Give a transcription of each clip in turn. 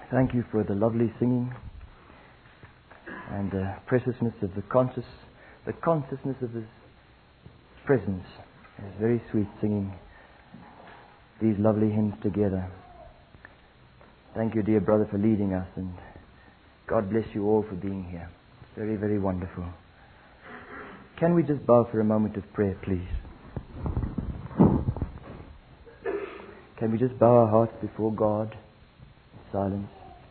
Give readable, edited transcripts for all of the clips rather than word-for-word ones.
Thank you for the lovely singing and the preciousness of the consciousness of His presence. It's very sweet singing these lovely hymns together. Thank you, dear brother, for leading us, and God bless you all for being here. It's very, very wonderful. Can we just bow for a moment of prayer, please? Can we just bow our hearts before God in silence?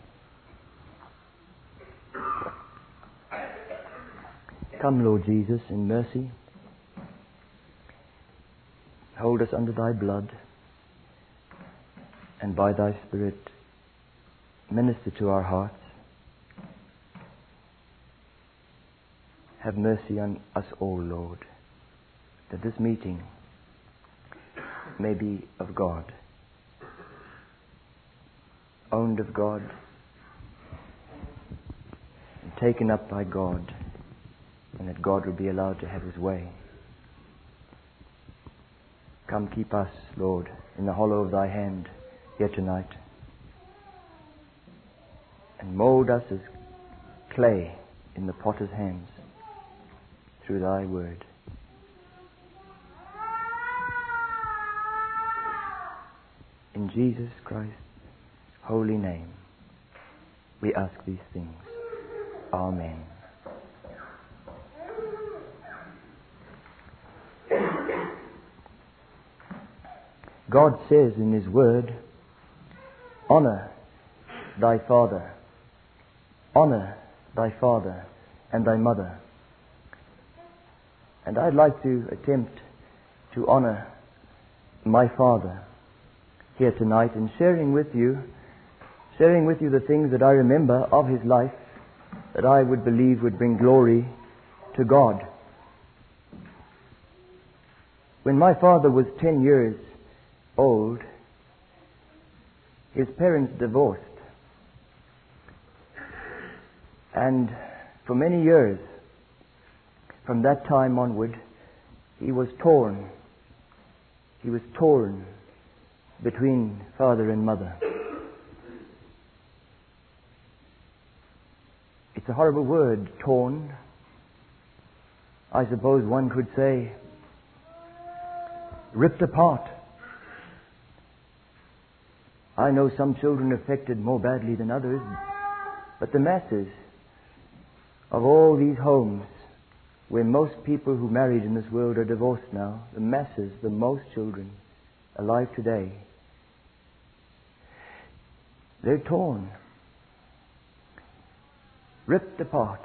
Come, Lord Jesus, in mercy. Hold us under Thy blood, and by Thy Spirit minister to our hearts. Have mercy on us all, Lord, that this meeting may be of God, owned of God, and taken up by God, and that God will be allowed to have His way. Come, keep us, Lord, in the hollow of Thy hand here tonight, and mold us as clay in the potter's hands through Thy word. In Jesus Christ's holy name, we ask these things. Amen. God says in His word, honor thy father and thy mother. And I'd like to attempt to honor my father here tonight and sharing with you the things that I remember of his life that I would believe would bring glory to God. When my father was 10 years old, his parents divorced. And for many years, from that time onward, he was torn. He was torn between father and mother. It's a horrible word, torn. I suppose one could say ripped apart. I know some children affected more badly than others, but the masses of all these homes where most people who married in this world are divorced now, the masses, the most children alive today, they're torn, ripped apart.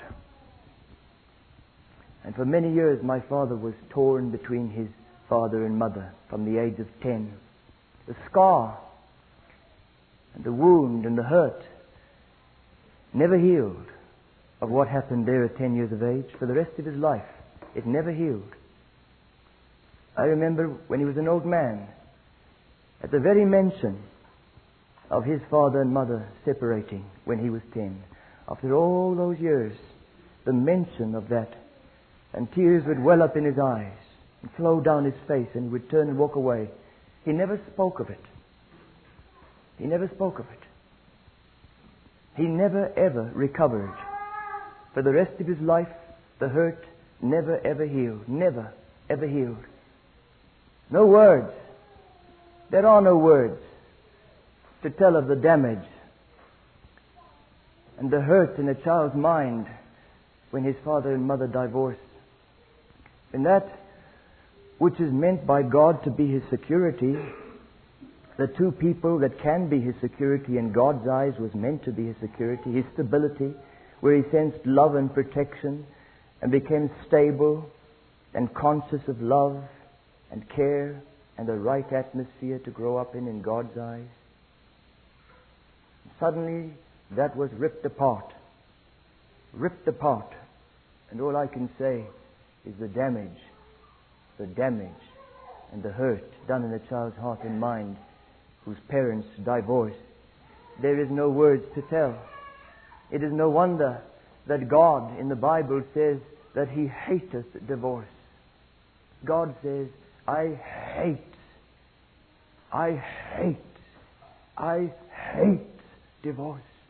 And for many years my father was torn between his father and mother from the age of 10. The scar and the wound and the hurt never healed of what happened there at 10 years of age. For the rest of his life, it never healed. I remember when he was an old man, at the very mention of his father and mother separating when he was 10, after all those years, the mention of that, and tears would well up in his eyes and flow down his face, and he would turn and walk away. He never spoke of it. He never spoke of it. He never ever recovered. For the rest of his life, the hurt never ever healed. Never ever healed. No words. There are no words to tell of the damage and the hurt in a child's mind when his father and mother divorce. And that which is meant by God to be his security, the two people that can be his security in God's eyes was meant to be his security, his stability, where he sensed love and protection and became stable and conscious of love and care and the right atmosphere to grow up in God's eyes. Suddenly that was ripped apart. And all I can say is the damage and the hurt done in a child's heart and mind whose parents divorced. There is no words to tell. It is no wonder that God in the Bible says that He hateth divorce. God says, I hate divorce.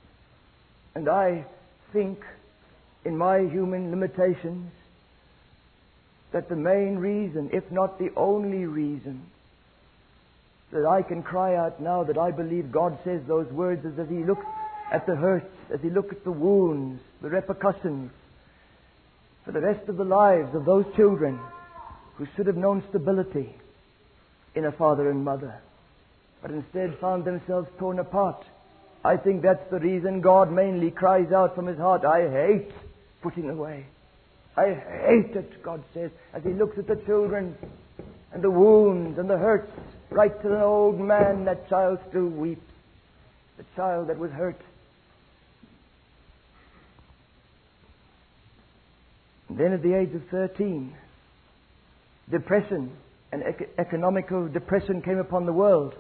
And I think, in my human limitations, that the main reason, if not the only reason, that I can cry out now that I believe God says those words is as He looks at the hurts, as He looks at the wounds, the repercussions, for the rest of the lives of those children who should have known stability in a father and mother, but instead found themselves torn apart. I think that's the reason God mainly cries out from His heart, I hate putting away. I hate it, God says, as He looks at the children and the wounds and the hurts. Right to the old man, that child still weeps. The child that was hurt. And then at the age of 13, depression and economical depression came upon the world.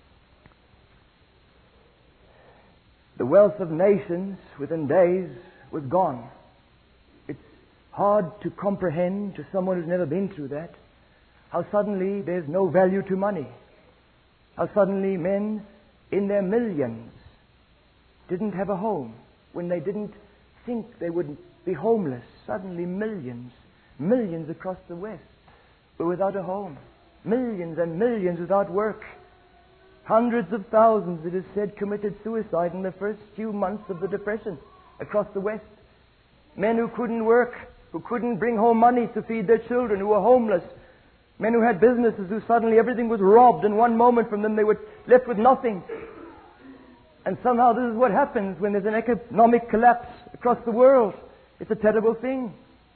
The wealth of nations within days was gone. It's hard to comprehend to someone who's never been through that, how suddenly there's no value to money. How suddenly men in their millions didn't have a home when they didn't think they would be homeless. Suddenly millions across the West were without a home. Millions and millions without work. Hundreds of thousands, it is said, committed suicide in the first few months of the Depression across the West. Men who couldn't work, who couldn't bring home money to feed their children, who were homeless. Men who had businesses who suddenly everything was robbed, and one moment from them they were left with nothing. And somehow this is what happens when there's an economic collapse across the world. It's a terrible thing.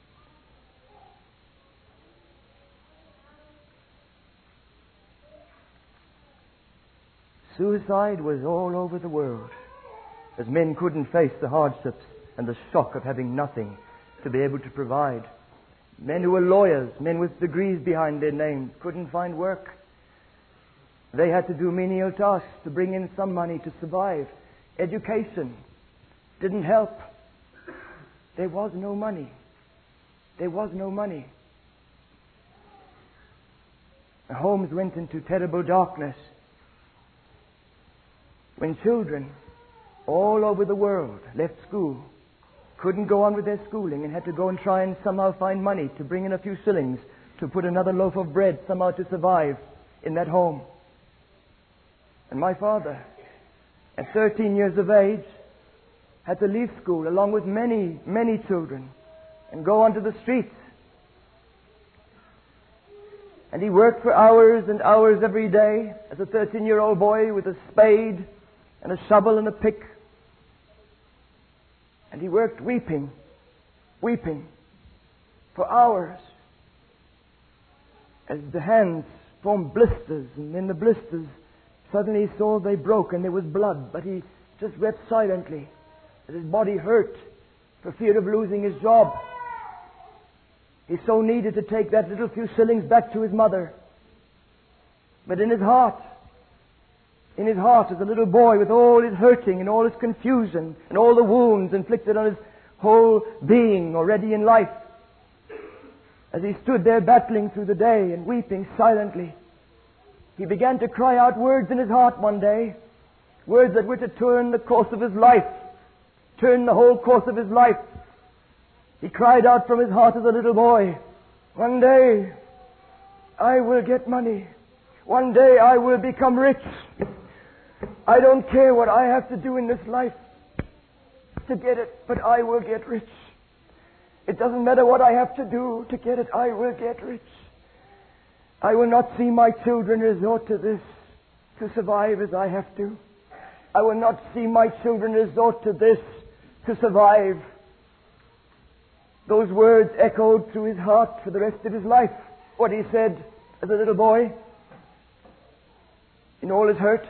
Suicide was all over the world, as men couldn't face the hardships and the shock of having nothing to be able to provide. Men who were lawyers, men with degrees behind their names, couldn't find work. They had to do menial tasks to bring in some money to survive. Education didn't help. There was no money. There was no money. The homes went into terrible darkness. When children all over the world left school, couldn't go on with their schooling, and had to go and try and somehow find money to bring in a few shillings to put another loaf of bread somehow to survive in that home. And my father, at 13 years of age, had to leave school along with many children and go onto the streets. And he worked for hours and hours every day as a 13-year-old boy with a spade and a shovel and a pick. And he worked weeping for hours as the hands formed blisters, and in the blisters suddenly he saw they broke and there was blood, but he just wept silently as his body hurt for fear of losing his job. He so needed to take that little few shillings back to his mother. But in his heart as a little boy, with all his hurting and all his confusion and all the wounds inflicted on his whole being already in life, as he stood there battling through the day and weeping silently, he began to cry out words in his heart one day, words that were to turn the course of his life, turn the whole course of his life. He cried out from his heart as a little boy, one day I will get money. One day I will become rich. I don't care what I have to do in this life to get it, but I will get rich. It doesn't matter what I have to do to get it, I will get rich. I will not see my children resort to this to survive as I have to. I will not see my children resort to this to survive. Those words echoed through his heart for the rest of his life. What he said as a little boy, in all his hurt.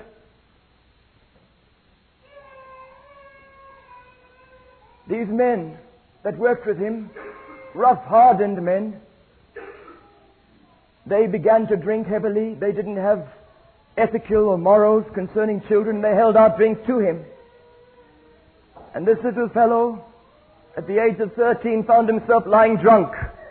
These men that worked with him, rough, hardened men, they began to drink heavily. They didn't have ethical or morals concerning children. They held out drink to him. And this little fellow, at the age of 13, found himself lying drunk.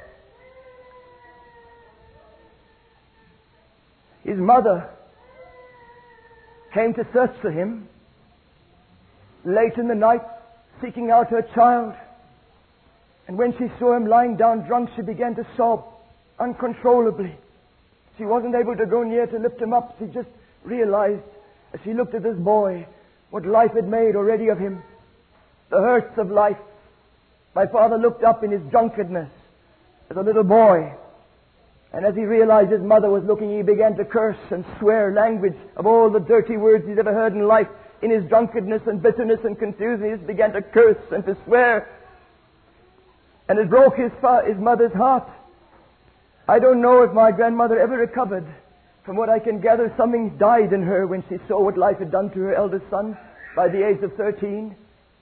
His mother came to search for him late in the night, seeking out her child. And when she saw him lying down drunk, she began to sob uncontrollably. She wasn't able to go near to lift him up. She just realized, as she looked at this boy, what life had made already of him. The hurts of life. My father looked up in his drunkenness as a little boy. And as he realized his mother was looking, he began to curse and swear language of all the dirty words he'd ever heard in life. In his drunkenness and bitterness and confusion, he just began to curse and to swear. And it broke his mother's heart. I don't know if my grandmother ever recovered. From what I can gather, something died in her when she saw what life had done to her eldest son by the age of 13.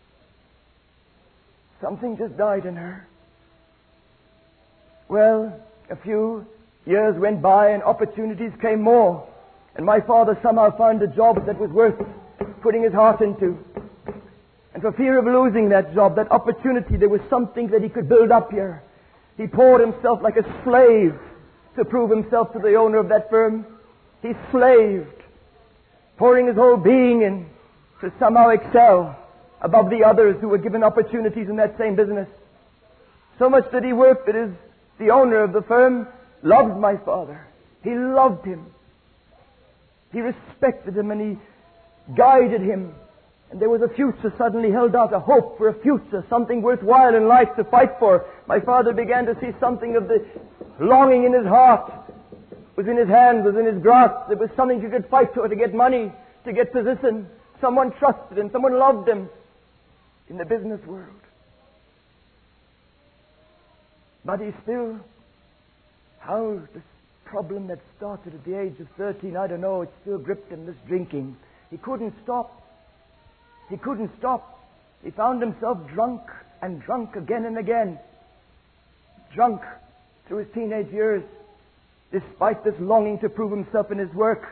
Something just died in her. Well, a few years went by and opportunities came more. And my father somehow found a job that was worth putting his heart into. And for fear of losing that job, that opportunity, there was something that he could build up here. He poured himself like a slave to prove himself to the owner of that firm. He slaved, pouring his whole being in to somehow excel above the others who were given opportunities in that same business. So much that he worked that the owner of the firm loved my father. He loved him. He respected him and he guided him. And there was a future suddenly held out, a hope for a future, something worthwhile in life to fight for. My father began to see something of the longing in his heart. It was in his hands, was in his grasp. There was something he could fight for, to get money, to get position. Someone trusted him, someone loved him in the business world. But he still, how this problem that started at the age of 13, I don't know, it still gripped him, this drinking. He couldn't stop. He couldn't stop. He found himself drunk and drunk again and again. Drunk through his teenage years, despite this longing to prove himself in his work.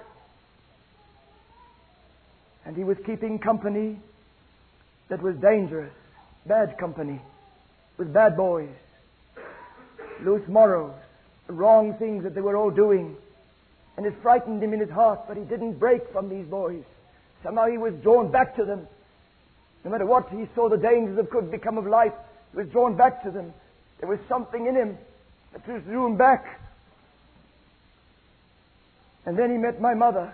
And he was keeping company that was dangerous, bad company, with bad boys, loose morals, wrong things that they were all doing. And it frightened him in his heart, but he didn't break from these boys. Somehow he was drawn back to them. No matter what he saw the dangers that could become of life, he was drawn back to them. There was something in him that just drew him back. And then he met my mother.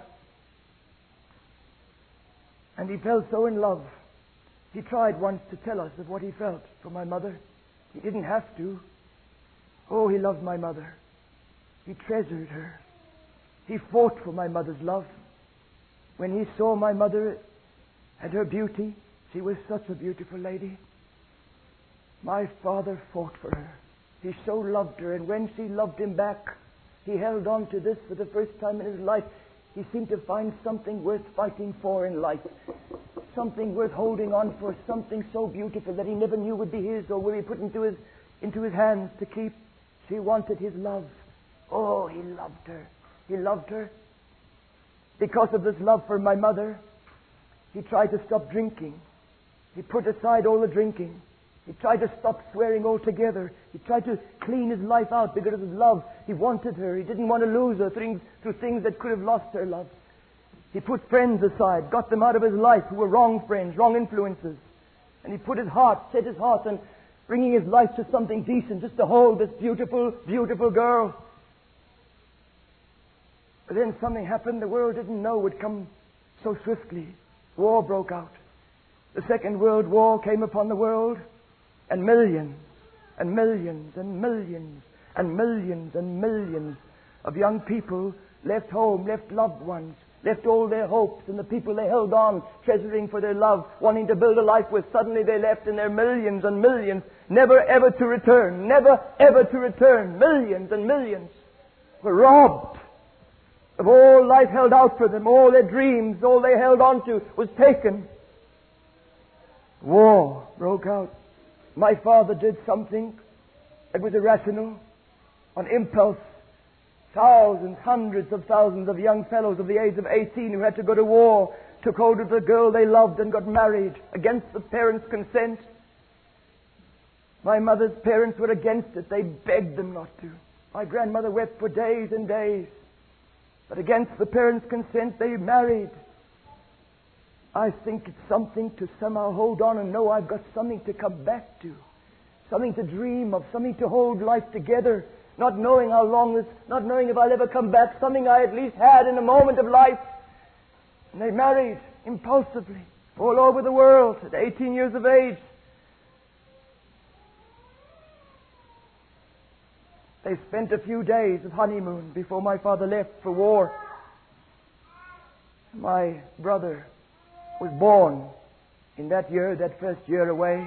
And he fell so in love. He tried once to tell us of what he felt for my mother. He didn't have to. Oh, he loved my mother. He treasured her. He fought for my mother's love. When he saw my mother and her beauty, she was such a beautiful lady. My father fought for her. He so loved her, and when she loved him back, he held on to this for the first time in his life. He seemed to find something worth fighting for in life. Something worth holding on for, something so beautiful that he never knew would be his or would be put into his hands to keep. She wanted his love. Oh, he loved her. He loved her. Because of this love for my mother, he tried to stop drinking. He put aside all the drinking. He tried to stop swearing altogether. He tried to clean his life out because of his love. He wanted her. He didn't want to lose her through things that could have lost her love. He put friends aside, got them out of his life who were wrong friends, wrong influences. And he put his heart, set his heart on bringing his life to something decent, just to hold this beautiful, beautiful girl. But then something happened the world didn't know would come so swiftly. War broke out. The Second World War came upon the world, and millions and millions and millions and millions and millions of young people left home, left loved ones, left all their hopes and the people they held on, treasuring for their love, wanting to build a life with. Suddenly they left in their millions and millions, never ever to return, never ever to return. Millions and millions were robbed of all life held out for them. All their dreams, all they held on to was taken. War broke out. My father did something that was irrational, on impulse. Thousands, hundreds of thousands of young fellows of the age of 18 who had to go to war took hold of the girl they loved and got married against the parents' consent. My mother's parents were against it. They begged them not to. My grandmother wept for days and days. But against the parents' consent, they married. I think it's something to somehow hold on and know I've got something to come back to. Something to dream of, something to hold life together. Not knowing how long this, not knowing if I'll ever come back. Something I at least had in a moment of life. And they married impulsively all over the world at 18 years of age. They spent a few days of honeymoon before my father left for war. My brother was born in that year, that first year away.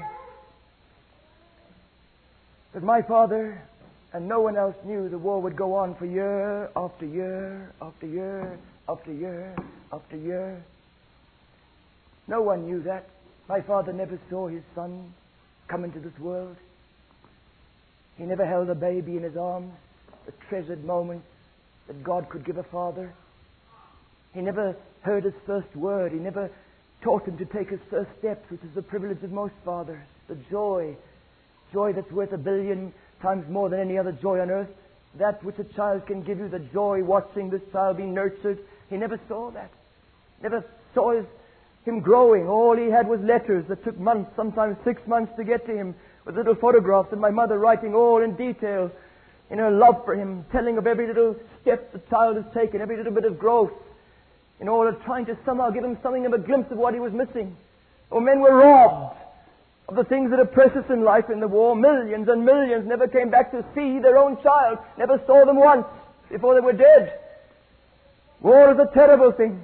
But my father and no one else knew the war would go on for year after year after year after year after year. No one knew that. My father never saw his son come into this world. He never held a baby in his arms, the treasured moments that God could give a father. He never heard his first word. He never taught him to take his first steps, which is the privilege of most fathers. The joy that's worth 1 billion times more than any other joy on earth. That which a child can give you, the joy watching this child be nurtured. He never saw that. Never saw him growing. All he had was letters that took months, sometimes 6 months to get to him, with little photographs and my mother writing all in detail in her love for him, telling of every little step the child has taken, every little bit of growth, in order trying to somehow give him something of a glimpse of what he was missing. Oh, men were robbed of the things that are precious in life in the war. Millions and millions never came back to see their own child, never saw them once before they were dead. War is a terrible thing.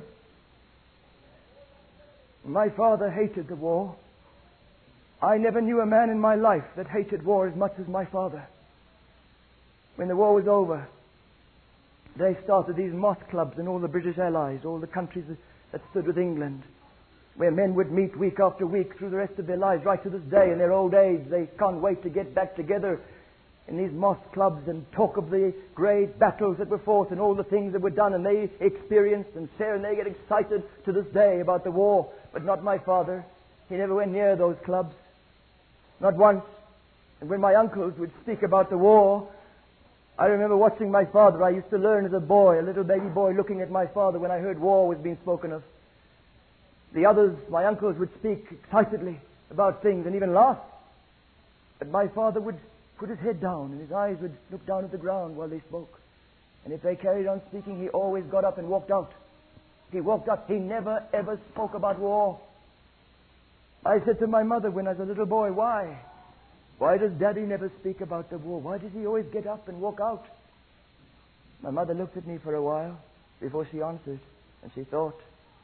My father hated the war. I never knew a man in my life that hated war as much as my father. When the war was over, they started these moth clubs in all the British Allies, all the countries that stood with England, where men would meet week after week through the rest of their lives, right to this day in their old age. They can't wait to get back together in these moth clubs and talk of the great battles that were fought and all the things that were done and they experienced and share, and they get excited to this day about the war. But not my father. He never went near those clubs. Not once. And when my uncles would speak about the war, I remember watching my father. I used to learn as a boy, a little baby boy, looking at my father when I heard war was being spoken of. The others, my uncles, would speak excitedly about things and even laugh. But my father would put his head down and his eyes would look down at the ground while they spoke. And if they carried on speaking, he always got up and walked out. He walked out. He never ever spoke about war. I said to my mother when I was a little boy, why? Why does Daddy never speak about the war? Why does he always get up and walk out? My mother looked at me for a while before she answered, and she thought.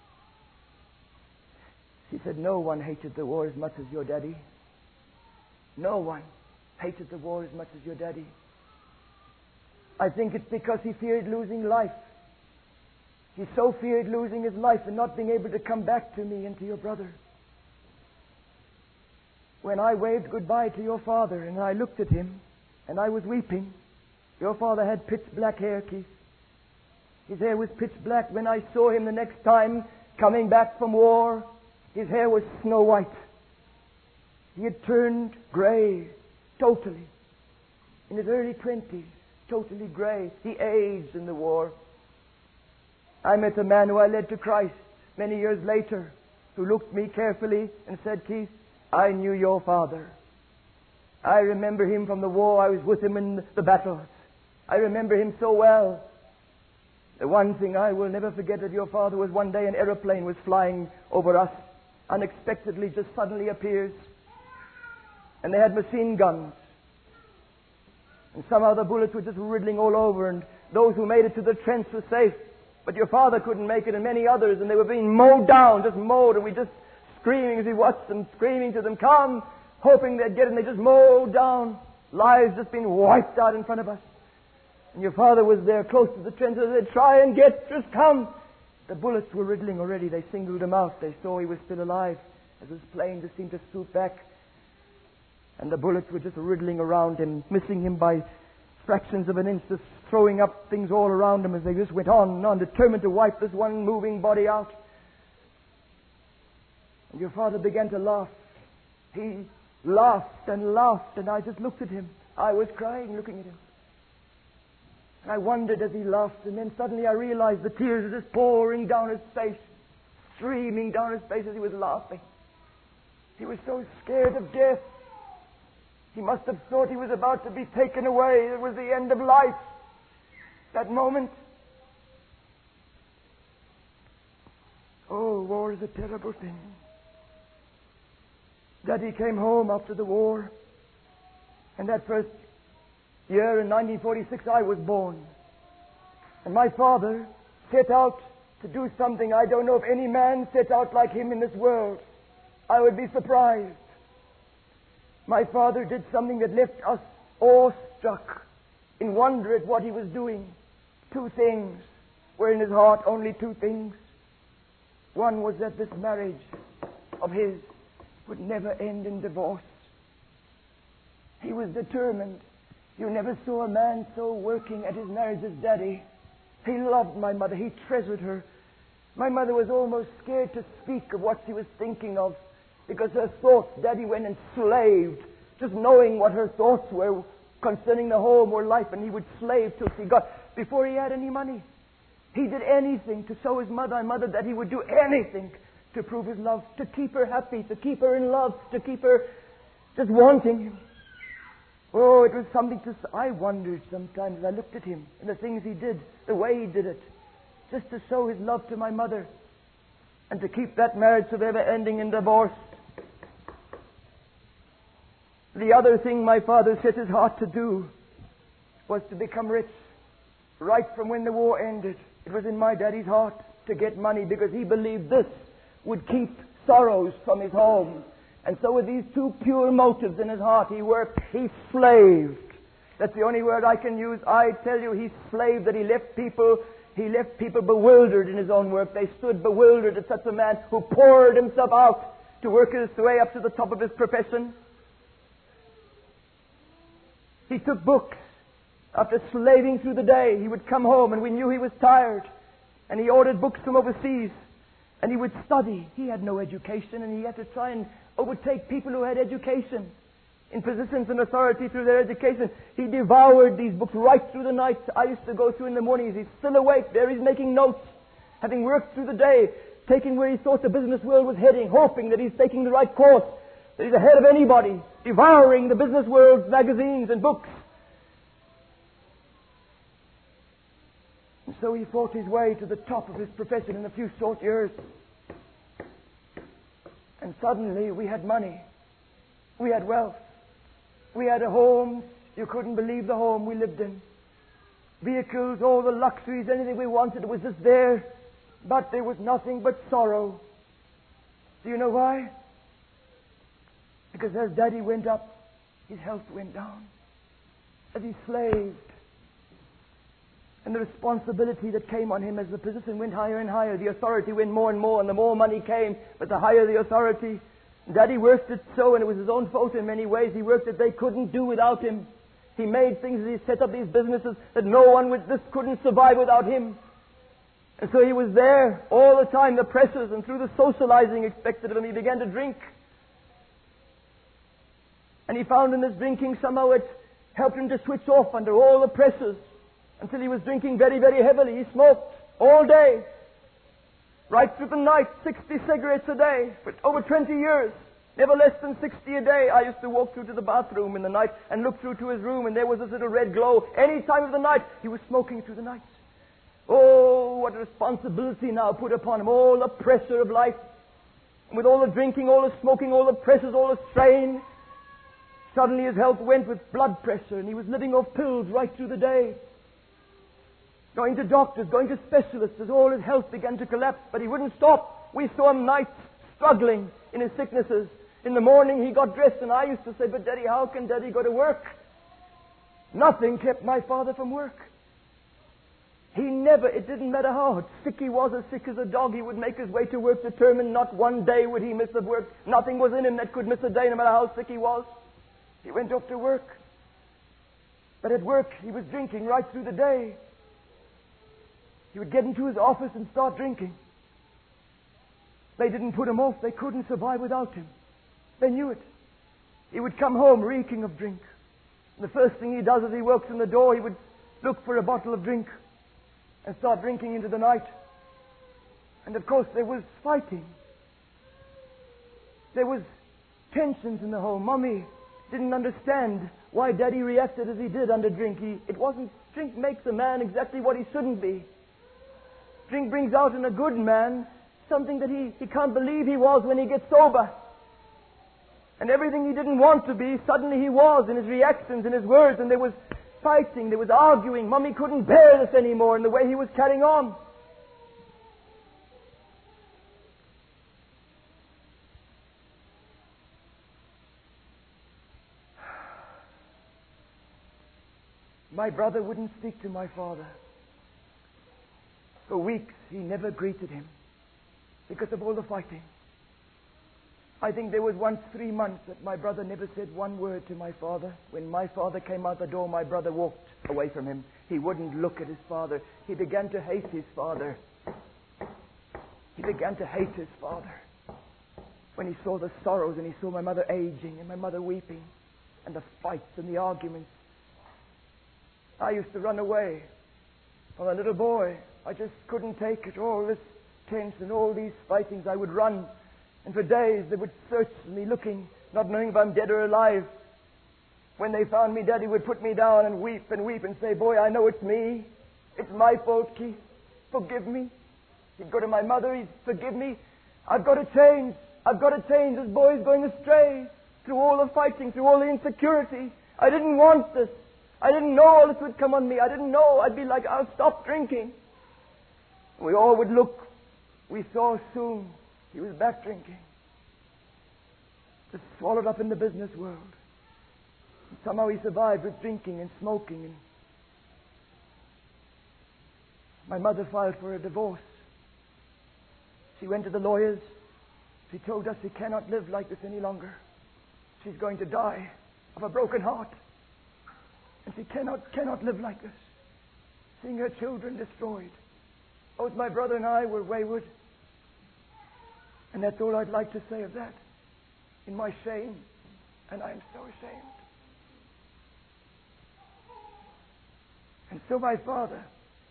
She said, no one hated the war as much as your daddy. No one hated the war as much as your daddy. I think it's because he feared losing life. He so feared losing his life and not being able to come back to me and to your brother. When I waved goodbye to your father and I looked at him and I was weeping, your father had pitch black hair, Keith. His hair was pitch black. When I saw him the next time coming back from war, his hair was snow white. He had turned grey, totally. In his early 20s, totally grey. He aged in the war. I met a man who I led to Christ many years later, who looked me carefully and said, Keith, I knew your father. I remember him from the war. I was with him in the battles. I remember him so well. The one thing I will never forget of your father was one day an aeroplane was flying over us. Unexpectedly, just suddenly appears. And they had machine guns. And somehow the bullets were just riddling all over, and those who made it to the trench were safe. But your father couldn't make it, and many others, and they were being mowed down, just mowed, and we just screaming as we watched them, screaming to them, come, hoping they'd get it, and they just mowed down. Lives just being wiped out in front of us. And your father was there close to the trench, and they said, try and get, just come. The bullets were riddling already. They singled him out. They saw he was still alive as his plane just seemed to swoop back. And the bullets were just riddling around him, missing him by fractions of an inch, just throwing up things all around him as they just went on and on, determined to wipe this one moving body out. And your father began to laugh. He laughed, and I just looked at him. I was crying looking at him. And I wondered as he laughed, and then suddenly I realized the tears were just pouring down his face. streaming down his face as he was laughing. He was so scared of death. He must have thought he was about to be taken away. It was the end of life. That moment. Oh, war is a terrible thing. Daddy came home after the war. And that first year in 1946, I was born. And my father set out to do something I don't know if any man set out like him in this world. I would be surprised. My father did something that left us awestruck in wonder at what he was doing. Two things were in his heart, only two things. One was that this marriage of his would never end in divorce. He was determined. You never saw a man so working at his marriage as Daddy. He loved my mother. He treasured her. My mother was almost scared to speak of what she was thinking of, because her thoughts, Daddy went enslaved, just knowing what her thoughts were concerning the home or life, and he would slave till she got, before he had any money. He did anything to show his mother and mother that he would do anything to prove his love, to keep her happy, to keep her in love, to keep her just wanting him. Oh, it was something I wondered sometimes as I looked at him and the things he did, the way he did it, just to show his love to my mother and to keep that marriage from ever ending in divorce. The other thing my father set his heart to do was to become rich. Right from when the war ended, it was in my Daddy's heart to get money, because he believed this would keep sorrows from his home. And so with these two pure motives in his heart, he worked, he slaved. That's the only word I can use. I tell you, he slaved, that he left people bewildered in his own work. They stood bewildered at such a man who poured himself out to work his way up to the top of his profession. He took books. After slaving through the day, he would come home, and we knew he was tired. And he ordered books from overseas. And he would study. He had no education, and he had to try and overtake people who had education, in positions and authority through their education. He devoured these books right through the night. I used to go through in the mornings. He's still awake. There he's making notes, having worked through the day, taking where he thought the business world was heading, hoping that he's taking the right course, that he's ahead of anybody, devouring the business world's magazines and books. And so he fought his way to the top of his profession in a few short years. And suddenly we had money. We had wealth. We had a home. You couldn't believe the home we lived in. Vehicles, all the luxuries, anything we wanted was just there. But there was nothing but sorrow. Do you know why? Because as Daddy went up, his health went down. As he slaved. And the responsibility that came on him as the position went higher and higher, the authority went more and more, and the more money came, but the higher the authority. Daddy worked it so, and it was his own fault in many ways. He worked it they couldn't do without him. He made things, he set up these businesses that no one couldn't survive without him. And so he was there all the time, the pressures, and through the socializing expected of him, he began to drink. And he found in his drinking somehow it helped him to switch off under all the pressures. Until he was drinking very, very heavily. He smoked all day. Right through the night, 60 cigarettes a day. For over 20 years. Never less than 60 a day. I used to walk through to the bathroom in the night and look through to his room, and there was this little red glow. Any time of the night, he was smoking through the night. Oh, what a responsibility now put upon him. All the pressure of life. And with all the drinking, all the smoking, all the pressures, all the strain. Suddenly his health went with blood pressure, and he was living off pills right through the day. Going to doctors, going to specialists, as all his health began to collapse, but he wouldn't stop. We saw him nights struggling in his sicknesses. In the morning he got dressed, and I used to say, but Daddy, how can Daddy go to work? Nothing kept my father from work. It didn't matter how sick he was, as sick as a dog, he would make his way to work, determined not one day would he miss of work. Nothing was in him that could miss a day, no matter how sick he was. He went off to work. But at work, he was drinking right through the day. He would get into his office and start drinking. They didn't put him off. They couldn't survive without him. They knew it. He would come home reeking of drink. And the first thing he does as he walks in the door, he would look for a bottle of drink and start drinking into the night. And of course there was fighting. There was tensions in the home. Mommy didn't understand why Daddy reacted as he did under drink. Drink makes a man exactly what he shouldn't be. Drink brings out in a good man something that he can't believe he was when he gets sober. And everything he didn't want to be, suddenly he was in his reactions, in his words, and there was fighting, there was arguing. Mommy couldn't bear this anymore in the way he was carrying on. My brother wouldn't speak to my father. For weeks he never greeted him because of all the fighting. I think there was once 3 months that my brother never said one word to my father. When my father came out the door, my brother walked away from him. He wouldn't look at his father. He began to hate his father. He began to hate his father when he saw the sorrows and he saw my mother aging and my mother weeping and the fights and the arguments. I used to run away from a little boy. I just couldn't take it. All this tension, all these fightings. I would run. And for days they would search me looking, not knowing if I'm dead or alive. When they found me, Daddy would put me down and weep and say, boy, I know it's me. It's my fault, Keith. Forgive me. He'd go to my mother. He'd forgive me. I've got to change. I've got to change. This boy's going astray. Through all the fighting, through all the insecurity. I didn't want this. I didn't know all this would come on me. I didn't know. I'd be like, I'll stop drinking. We all would look. We saw soon he was back drinking. Just swallowed up in the business world. And somehow he survived with drinking and smoking. And my mother filed for a divorce. She went to the lawyers. She told us she cannot live like this any longer. She's going to die of a broken heart. And she cannot live like this. Seeing her children destroyed. Both my brother and I were wayward. And that's all I'd like to say of that. In my shame. And I'm so ashamed. And so my father,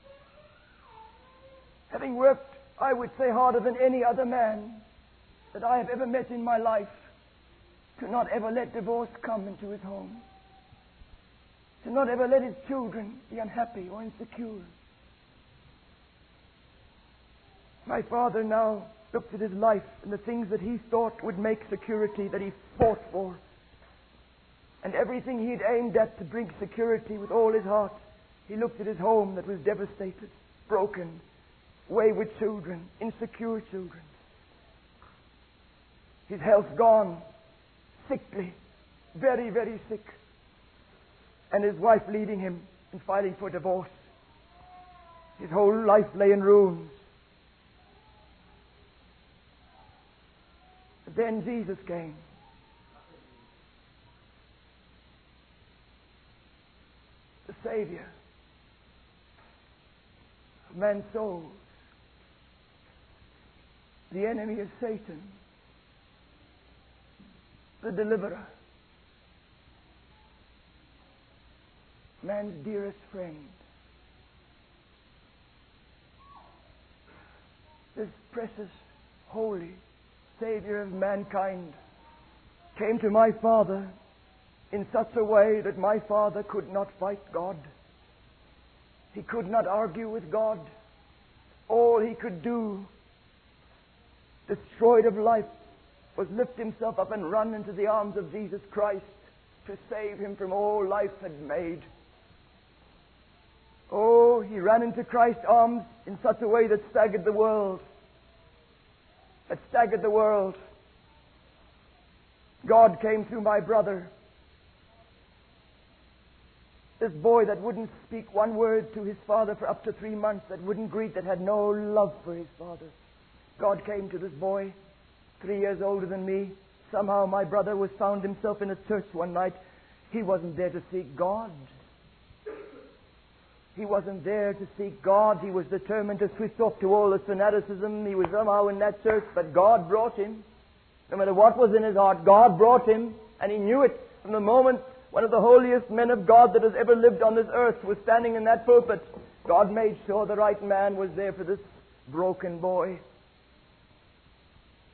having worked, I would say, harder than any other man that I have ever met in my life, to not ever let divorce come into his home. To not ever let his children be unhappy or insecure. My father now looked at his life and the things that he thought would make security, that he fought for. And everything he'd aimed at to bring security with all his heart. He looked at his home that was devastated, broken, wayward children, insecure children. His health gone, sickly, very, very sick. And his wife leaving him and filing for divorce. His whole life lay in ruins. But then Jesus came. The Savior of man's souls. The enemy of Satan. The deliverer. Man's dearest friend. This precious, holy Savior of mankind came to my father in such a way that my father could not fight God. He could not argue with God. All he could do, destroyed of life, was lift himself up and run into the arms of Jesus Christ to save him from all life had made. Oh, he ran into Christ's arms in such a way that staggered the world. That staggered the world. God came through my brother. This boy that wouldn't speak one word to his father for up to 3 months, that wouldn't greet, that had no love for his father. God came to this boy, 3 years older than me. Somehow my brother was found himself in a church one night. He wasn't there to seek God. He wasn't there to seek God. He was determined to switch off to all the fanaticism. He was somehow in that church, but God brought him. No matter what was in his heart, God brought him, and he knew it from the moment one of the holiest men of God that has ever lived on this earth was standing in that pulpit. God made sure the right man was there for this broken boy.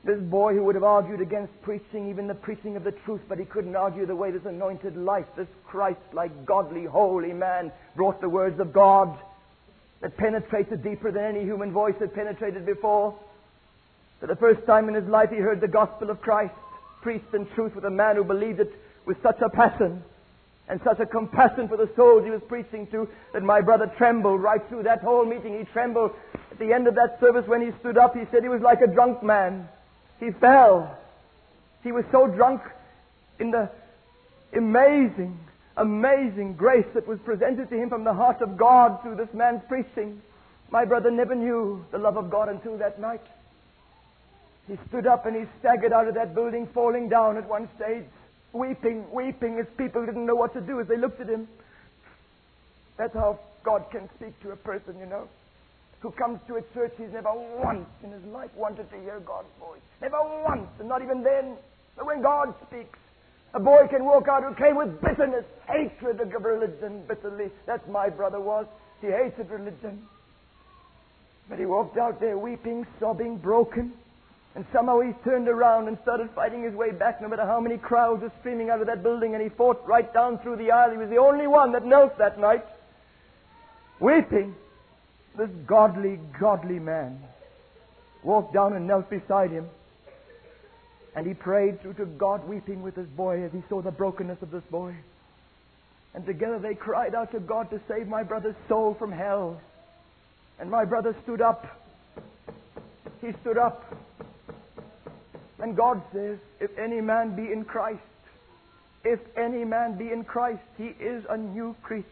This boy who would have argued against preaching, even the preaching of the truth, but he couldn't argue the way this anointed life, this Christ-like, godly, holy man brought the words of God that penetrated deeper than any human voice had penetrated before. For the first time in his life he heard the gospel of Christ, preached in truth with a man who believed it with such a passion and such a compassion for the souls he was preaching to that my brother trembled right through that whole meeting. He trembled. At the end of that service when he stood up, he said he was like a drunk man. He fell. He was so drunk in the amazing, amazing grace that was presented to him from the heart of God through this man's preaching. My brother never knew the love of God until that night. He stood up and he staggered out of that building, falling down at one stage, weeping as people didn't know what to do as they looked at him. That's how God can speak to a person, you know, who comes to a church he's never once in his life wanted to hear God's voice. Never once, and not even then. But when God speaks, a boy can walk out who came with bitterness, hatred of religion bitterly. That's my brother was. He hated religion. But he walked out there weeping, sobbing, broken. And somehow he turned around and started fighting his way back, no matter how many crowds were streaming out of that building, and he fought right down through the aisle. He was the only one that knelt that night, weeping. This godly, godly man walked down and knelt beside him. And he prayed through to God, weeping with this boy as he saw the brokenness of this boy. And together they cried out to God to save my brother's soul from hell. And my brother stood up. He stood up. And God says, if any man be in Christ, if any man be in Christ, he is a new creature.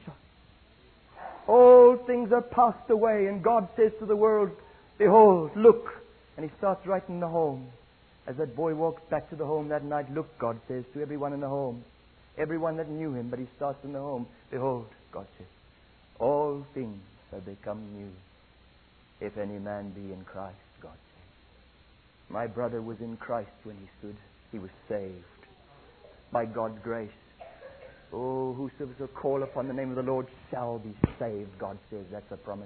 All things are passed away, and God says to the world, behold, look. And he starts right in the home. As that boy walks back to the home that night, look, God says to everyone in the home, everyone that knew him, but he starts in the home, behold, God says, all things have become new. If any man be in Christ, God says. My brother was in Christ when he stood. He was saved by God's grace. Oh, whosoever shall call upon the name of the Lord shall be saved, God says. That's a promise.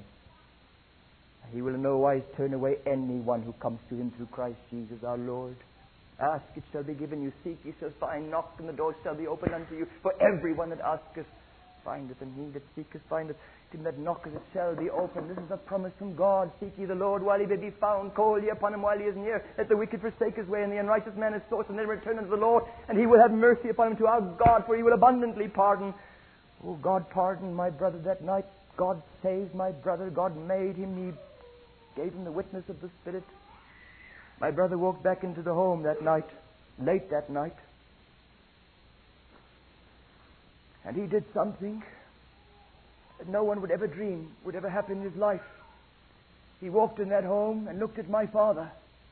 He will in no wise turn away anyone who comes to him through Christ Jesus our Lord. Ask, it shall be given you. Seek, ye shall find. Knock, and the door shall be opened unto you. For everyone that asketh, findeth, and he that seeketh, findeth. To him that knocketh, it shall be opened. This is a promise from God. Seek ye the Lord while he may be found. Call ye upon him while he is near. Let the wicked forsake his way, and the unrighteous man his thoughts, and then return unto the Lord. And he will have mercy upon him to our God, for he will abundantly pardon. Oh, God pardoned my brother that night. God saved my brother. God made him. He gave him the witness of the Spirit. My brother walked back into the home that night, late that night. And he did something that no one would ever dream would ever happen in his life. He walked in that home and looked at my father.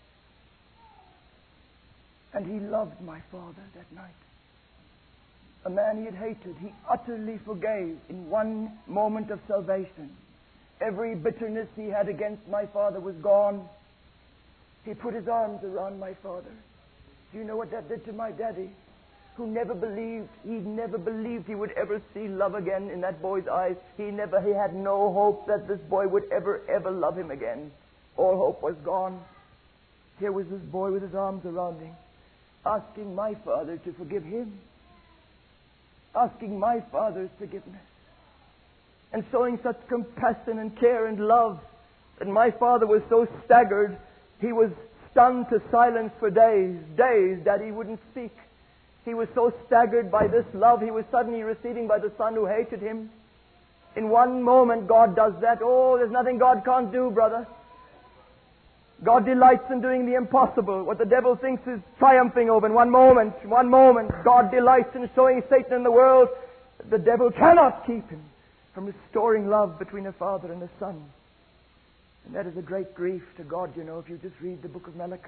And he loved my father that night. A man he had hated, he utterly forgave in one moment of salvation. Every bitterness he had against my father was gone. He put his arms around my father. Do you know what that did to my daddy? Who never believed he would ever see love again in that boy's eyes. He had no hope that this boy would ever love him again. All hope was gone. Here was this boy with his arms around him, asking my father to forgive him. Asking my father's forgiveness. And showing such compassion and care and love that my father was so staggered, he was stunned to silence for days that he wouldn't speak. He was so staggered by this love he was suddenly receiving by the son who hated him. In one moment God does that. Oh, there's nothing God can't do, brother. God delights in doing the impossible. What the devil thinks is triumphing over in one moment, God delights in showing Satan in the world that the devil cannot keep him from restoring love between a father and a son. And that is a great grief to God, you know, if you just read the book of Malachi.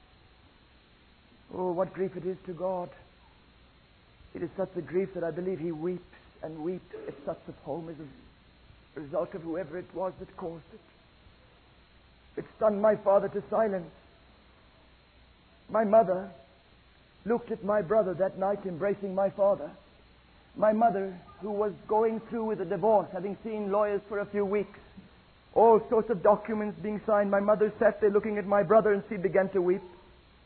Oh, what grief it is to God. It is such a grief that I believe he weeps and weeps at such a home as a result of whoever it was that caused it. It stunned my father to silence. My mother looked at my brother that night embracing my father. My mother, who was going through with a divorce, having seen lawyers for a few weeks, all sorts of documents being signed, my mother sat there looking at my brother and she began to weep.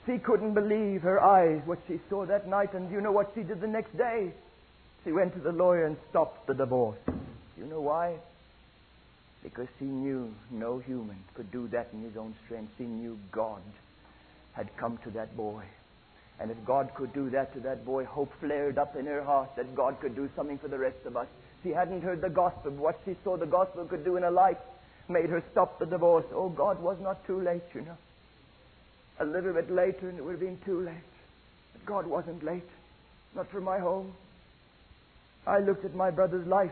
She couldn't believe her eyes what she saw that night, and you know what she did the next day? She went to the lawyer and stopped the divorce. You know why? Because she knew no human could do that in his own strength. She knew God had come to that boy. And if God could do that to that boy, hope flared up in her heart that God could do something for the rest of us. She hadn't heard the gospel, but what she saw the gospel could do in her life made her stop the divorce. Oh, God was not too late, you know. A little bit later and it would have been too late. But God wasn't late. Not for my home. I looked at my brother's life.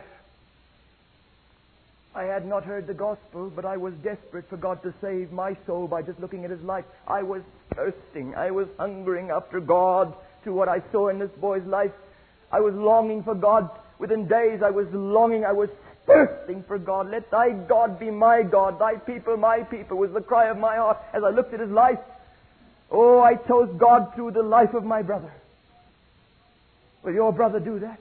I had not heard the gospel, but I was desperate for God to save my soul by just looking at his life. I was thirsting. I was hungering after God through what I saw in this boy's life. I was longing for God. Within days I was longing. I was thirsting for God. Let thy God be my God. Thy people my people was the cry of my heart as I looked at his life. Oh, I chose God through the life of my brother. Will your brother do that?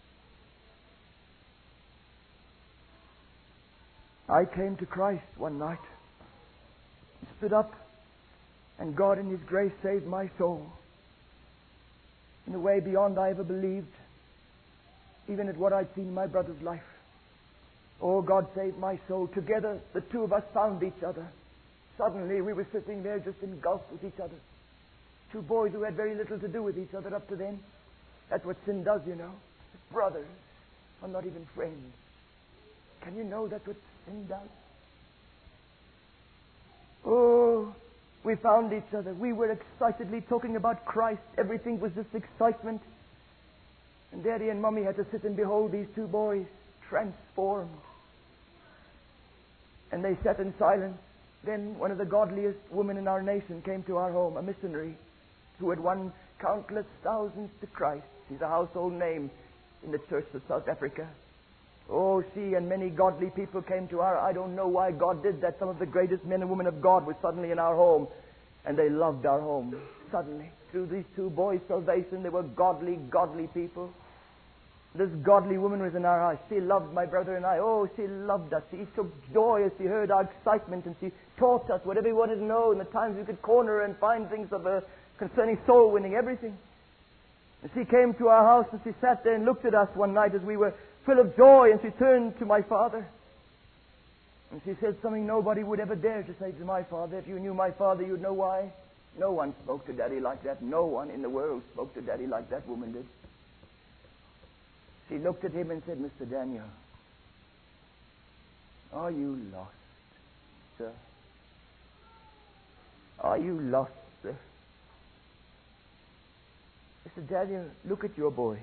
I came to Christ one night, stood up, and God in His grace saved my soul in a way beyond I ever believed, even at what I'd seen in my brother's life. Oh, God saved my soul. Together, the two of us found each other. Suddenly, we were sitting there just engulfed with each other. Two boys who had very little to do with each other up to then. That's what sin does, you know. Brothers are not even friends. Can you know that's what sin does? Oh, we found each other. We were excitedly talking about Christ. Everything was just excitement. And Daddy and Mommy had to sit and behold these two boys transformed. And they sat in silence. Then one of the godliest women in our nation came to our home, a missionary who had won countless thousands to Christ. She's a household name in the Church of South Africa. Oh, she and many godly people came to our... I don't know why God did that. Some of the greatest men and women of God were suddenly in our home. And they loved our home. Suddenly, through these two boys' salvation, they were godly, godly people. This godly woman was in our house. She loved my brother and I. Oh, she loved us. She took joy as she heard our excitement, and she taught us whatever we wanted to know, and the times we could corner her and find things of her concerning soul winning, everything. And she came to our house and she sat there and looked at us one night as we were full of joy, and she turned to my father. And she said something nobody would ever dare to say to my father. If you knew my father, you'd know why. No one spoke to Daddy like that. No one in the world spoke to Daddy like that woman did. She looked at him and said, Mr. Daniel, are you lost, sir? Are you lost, sir? Mr. Daniel, look at your boys.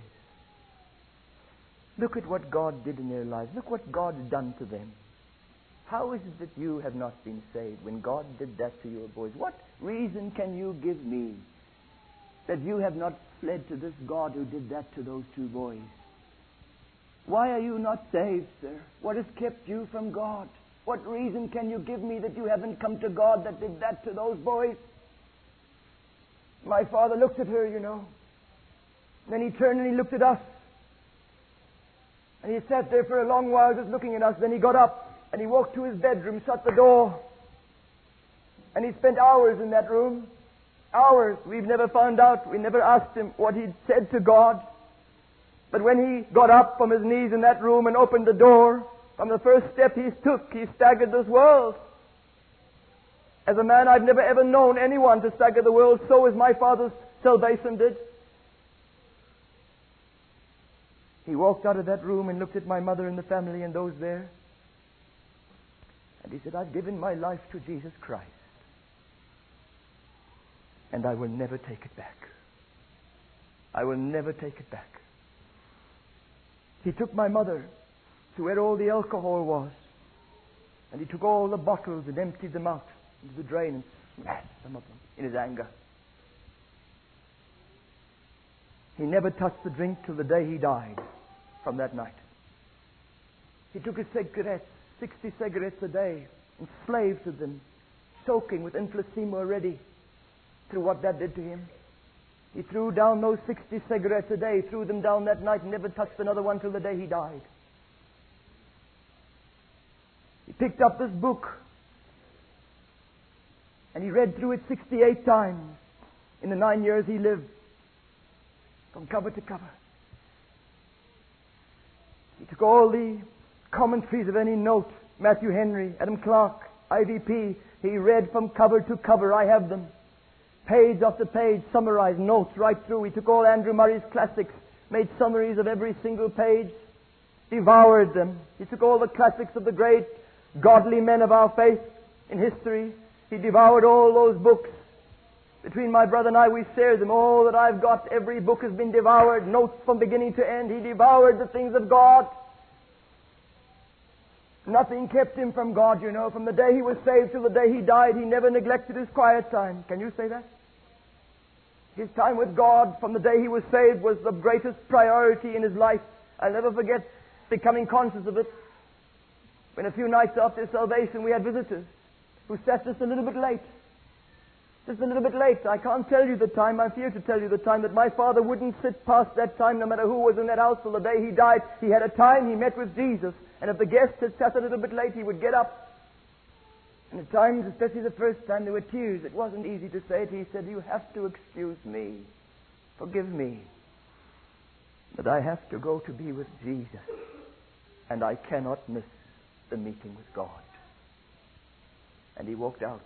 Look at what God did in their lives. Look what God has done to them. How is it that you have not been saved when God did that to your boys? What reason can you give me that you have not fled to this God who did that to those two boys? Why are you not saved, sir? What has kept you from God? What reason can you give me that you haven't come to God that did that to those boys? My father looked at her, you know. Then he turned and he looked at us. And he sat there for a long while just looking at us. Then he got up and he walked to his bedroom, shut the door. And he spent hours in that room. Hours. We've never found out. We never asked him what he'd said to God. But when he got up from his knees in that room and opened the door, from the first step he took, he staggered this world. As a man, I've never ever known anyone to stagger the world so as my father's salvation did. He walked out of that room and looked at my mother and the family and those there. And he said, I've given my life to Jesus Christ. And I will never take it back. I will never take it back. He took my mother to where all the alcohol was. And he took all the bottles and emptied them out into the drain and smashed some of them in his anger. He never touched the drink till the day he died from that night. He took his cigarettes, 60 cigarettes a day, enslaved to them, soaking with emphysema already through what that did to him. He threw down those 60 cigarettes a day, threw them down that night, and never touched another one till the day he died. He picked up this book, and he read through it 68 times. in the 9 years he lived, from cover to cover. He took all the commentaries of any note, Matthew Henry, Adam Clarke, IVP. He read from cover to cover. I have them. Page after page, summarized notes right through. He took all Andrew Murray's classics, made summaries of every single page, devoured them. He took all the classics of the great godly men of our faith in history. He devoured all those books. Between my brother and I, we shared them. All that I've got, every book has been devoured, notes from beginning to end. He devoured the things of God. Nothing kept him from God, you know. From the day he was saved till the day he died, he never neglected his quiet time. Can you say that? His time with God from the day he was saved was the greatest priority in his life. I'll never forget becoming conscious of it. When a few nights after his salvation we had visitors who sat just a little bit late. Just a little bit late. I can't tell you the time. I'm feared to tell you the time that my father wouldn't sit past that time no matter who was in that house till the day he died. He had a time he met with Jesus. And if the guest had sat a little bit late, he would get up. And at times, especially the first time, there were tears. It wasn't easy to say it. He said, "You have to excuse me. Forgive me. But I have to go to be with Jesus. And I cannot miss the meeting with God." And he walked out.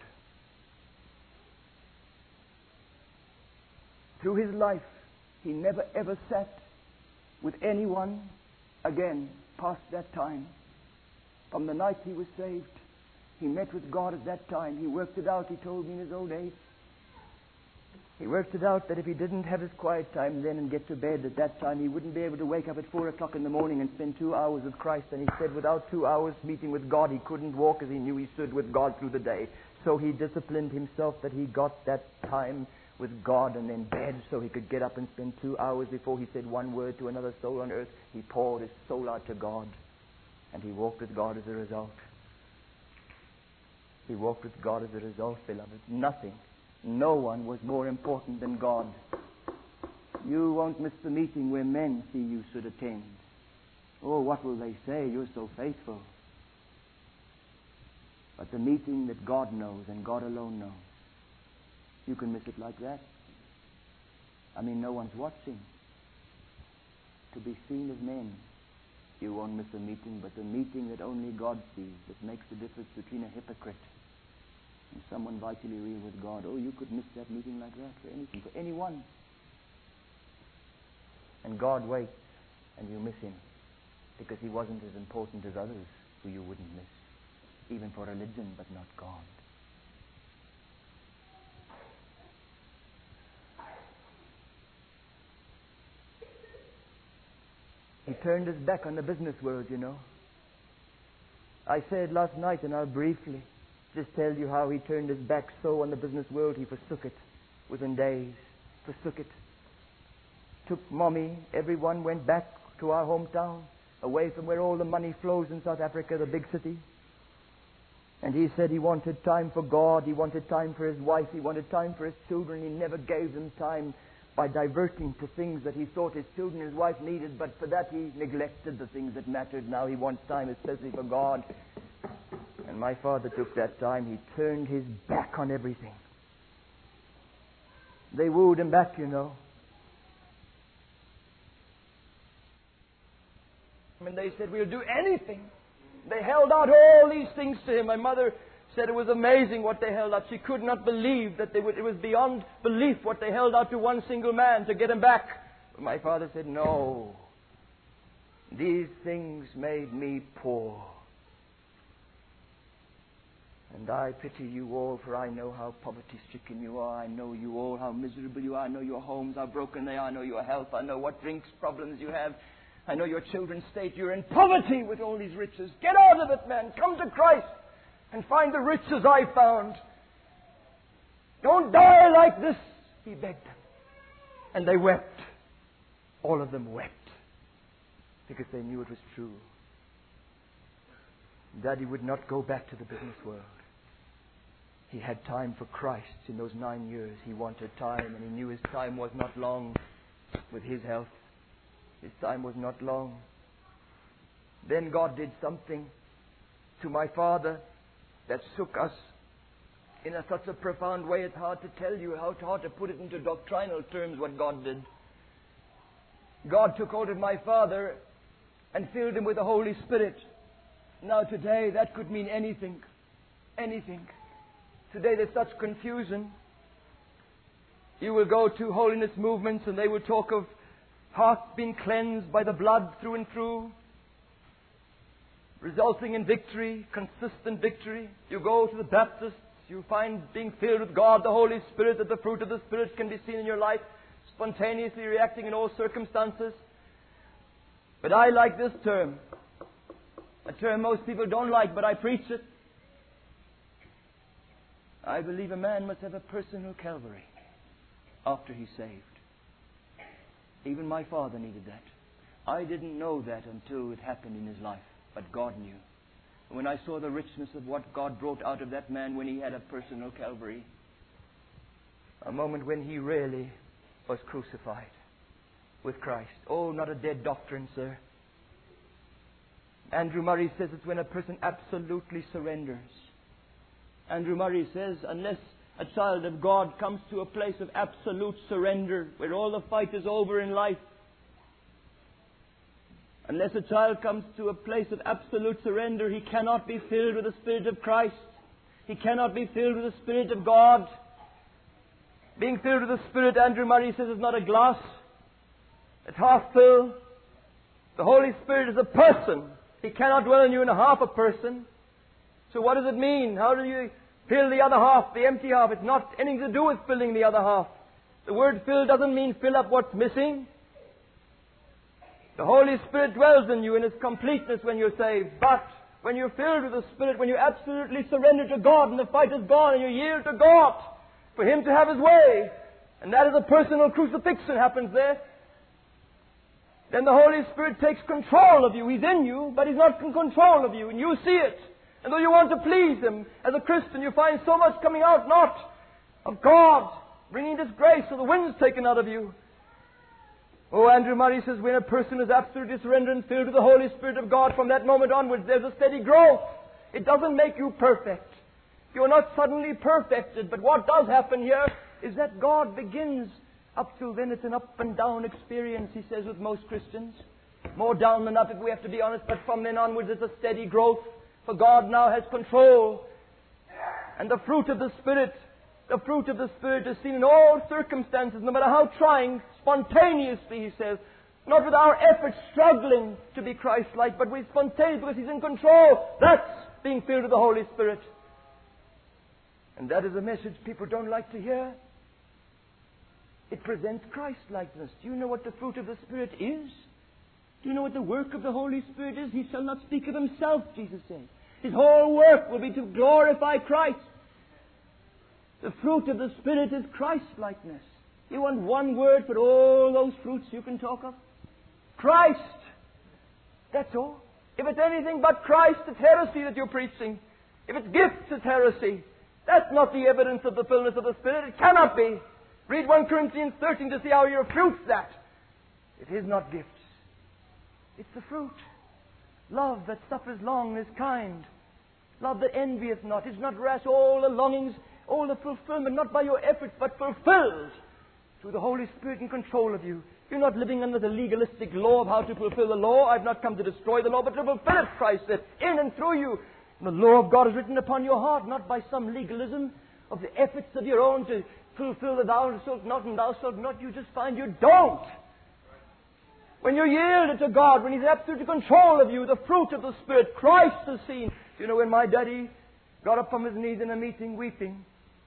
Through his life, he never ever sat with anyone again past that time. From the night he was saved, he met with God at that time. He worked it out, he told me in his old age. He worked it out that if he didn't have his quiet time then and get to bed at that time, he wouldn't be able to wake up at 4 o'clock in the morning and spend 2 hours with Christ. And he said without 2 hours meeting with God, he couldn't walk as he knew he stood with God through the day. So he disciplined himself that he got that time with God and then bed so he could get up and spend 2 hours before he said one word to another soul on earth. He poured his soul out to God, and he walked with God as a result. He walked with God as a result, beloved. Nothing, no one was more important than God. You won't miss the meeting where men see you should attend. Oh, what will they say? You're so faithful. But the meeting that God knows and God alone knows, you can miss it like that. I mean, no one's watching. To be seen of men, you won't miss a meeting, but the meeting that only God sees, that makes the difference between a hypocrite and someone vitally real with God. Oh, you could miss that meeting like that for anything, for anyone. And God waits, and you miss him, because he wasn't as important as others who you wouldn't miss, even for religion, but not God. He turned his back on the business world, you know. I said last night, and I'll briefly just tell you how he turned his back so on the business world, he forsook it within days. Forsook it. Took Mommy, everyone went back to our hometown, away from where all the money flows in South Africa, the big city. And he said he wanted time for God, he wanted time for his wife, he wanted time for his children. He never gave them time by diverting to things that he thought his children and his wife needed, but for that he neglected the things that mattered. Now he wants time especially for God. And my father took that time. He turned his back on everything. They wooed him back, you know. I mean, they said, "We'll do anything." They held out all these things to him. My mother said it was amazing what they held out. She could not believe that it was beyond belief what they held out to one single man to get him back. But my father said, "No. These things made me poor. And I pity you all, for I know how poverty-stricken you are. I know you all, how miserable you are. I know your homes, how broken they are. I know your health. I know what drinks problems you have. I know your children's state. You're in poverty with all these riches. Get out of it, man. Come to Christ and find the riches I found. Don't die like this," he begged them. And they wept. All of them wept, because they knew it was true. Daddy would not go back to the business world. He had time for Christ in those 9 years. He wanted time, and he knew his time was not long with his health. His time was not long. Then God did something to my father that shook us. in such a profound way it's hard to tell you, hard to put it into doctrinal terms what God did. God took hold of my father and filled him with the Holy Spirit. Now today that could mean anything. Anything. Today there's such confusion. You will go to holiness movements and they will talk of hearts being cleansed by the blood through and through, resulting in victory, consistent victory. You go to the Baptists, you find being filled with God, the Holy Spirit, that the fruit of the Spirit can be seen in your life, spontaneously reacting in all circumstances. But I like this term, a term most people don't like, but I preach it. I believe a man must have a personal Calvary after he's saved. Even my father needed that. I didn't know that until it happened in his life, but God knew. And when I saw the richness of what God brought out of that man when he had a personal Calvary, a moment when he really was crucified with Christ. Oh, not a dead doctrine, sir. Andrew Murray says it's when a person absolutely surrenders. Andrew Murray says, unless a child of God comes to a place of absolute surrender, where all the fight is over in life, unless a child comes to a place of absolute surrender, he cannot be filled with the Spirit of Christ. He cannot be filled with the Spirit of God. Being filled with the Spirit, Andrew Murray says, is not a glass. It's half full. The Holy Spirit is a person. He cannot dwell in you in a half a person. So what does it mean? How do you fill the other half, the empty half? It's not anything to do with filling the other half. The word fill doesn't mean fill up what's missing. The Holy Spirit dwells in you in its completeness when you're saved. But when you're filled with the Spirit, when you absolutely surrender to God and the fight is gone and you yield to God for Him to have His way, and that is a personal crucifixion happens there, then the Holy Spirit takes control of you. He's in you, but He's not in control of you, and you see it. And though you want to please Him, as a Christian, you find so much coming out not of God, bringing disgrace, so the wind's taken out of you. Oh, Andrew Murray says, when a person is absolutely surrendered and filled with the Holy Spirit of God, from that moment onwards, there's a steady growth. It doesn't make you perfect. You're not suddenly perfected, but what does happen here is that God begins. Up till then, it's an up and down experience, he says, with most Christians. More down than up, if we have to be honest, but from then onwards, it's a steady growth. For God now has control. And the fruit of the Spirit is seen in all circumstances, no matter how trying, spontaneously, he says. Not with our efforts struggling to be Christ-like, but with spontaneous, because He's in control. That's being filled with the Holy Spirit. And that is a message people don't like to hear. It presents Christ-likeness. Do you know what the fruit of the Spirit is? Do you know what the work of the Holy Spirit is? He shall not speak of Himself, Jesus said. His whole work will be to glorify Christ. The fruit of the Spirit is Christ-likeness. You want one word for all those fruits you can talk of? Christ. That's all. If it's anything but Christ, it's heresy that you're preaching. If it's gifts, it's heresy. That's not the evidence of the fullness of the Spirit. It cannot be. Read 1 Corinthians 13 to see how He refutes that. It is not gifts. It's the fruit. Love that suffers long is kind. Love that envieth not, is not rash. All the longings, all the fulfillment, not by your efforts, but fulfilled through the Holy Spirit in control of you. You're not living under the legalistic law of how to fulfill the law. I've not come to destroy the law, but to fulfill it, Christ said, in and through you. And the law of God is written upon your heart, not by some legalism of the efforts of your own to fulfill the thou shalt not and thou shalt not. You just find you don't. When you're yielded to God, when He's in absolute control of you, the fruit of the Spirit, Christ is seen. You know, when my daddy got up from his knees in a meeting weeping,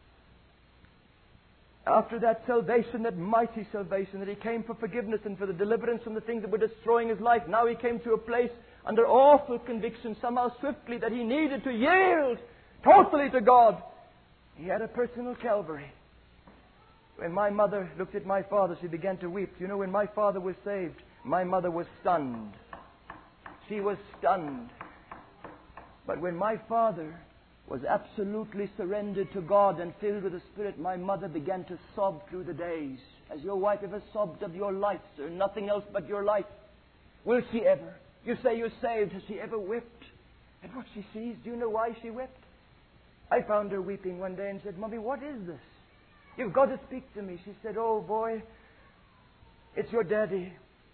after that salvation, that mighty salvation, that he came for forgiveness and for the deliverance from the things that were destroying his life, now he came to a place under awful conviction, somehow swiftly, that he needed to yield totally to God. He had a personal Calvary. When my mother looked at my father, she began to weep. You know, when my father was saved, my mother was stunned. She was stunned. But when my father was absolutely surrendered to God and filled with the Spirit, my mother began to sob through the days. Has your wife ever sobbed of your life, sir? Nothing else but your life. Will she ever? You say you're saved. Has she ever wept at what she sees? Do you know why she wept? I found her weeping one day and said, Mommy, what is this? You've got to speak to me. She said, oh boy, it's your daddy.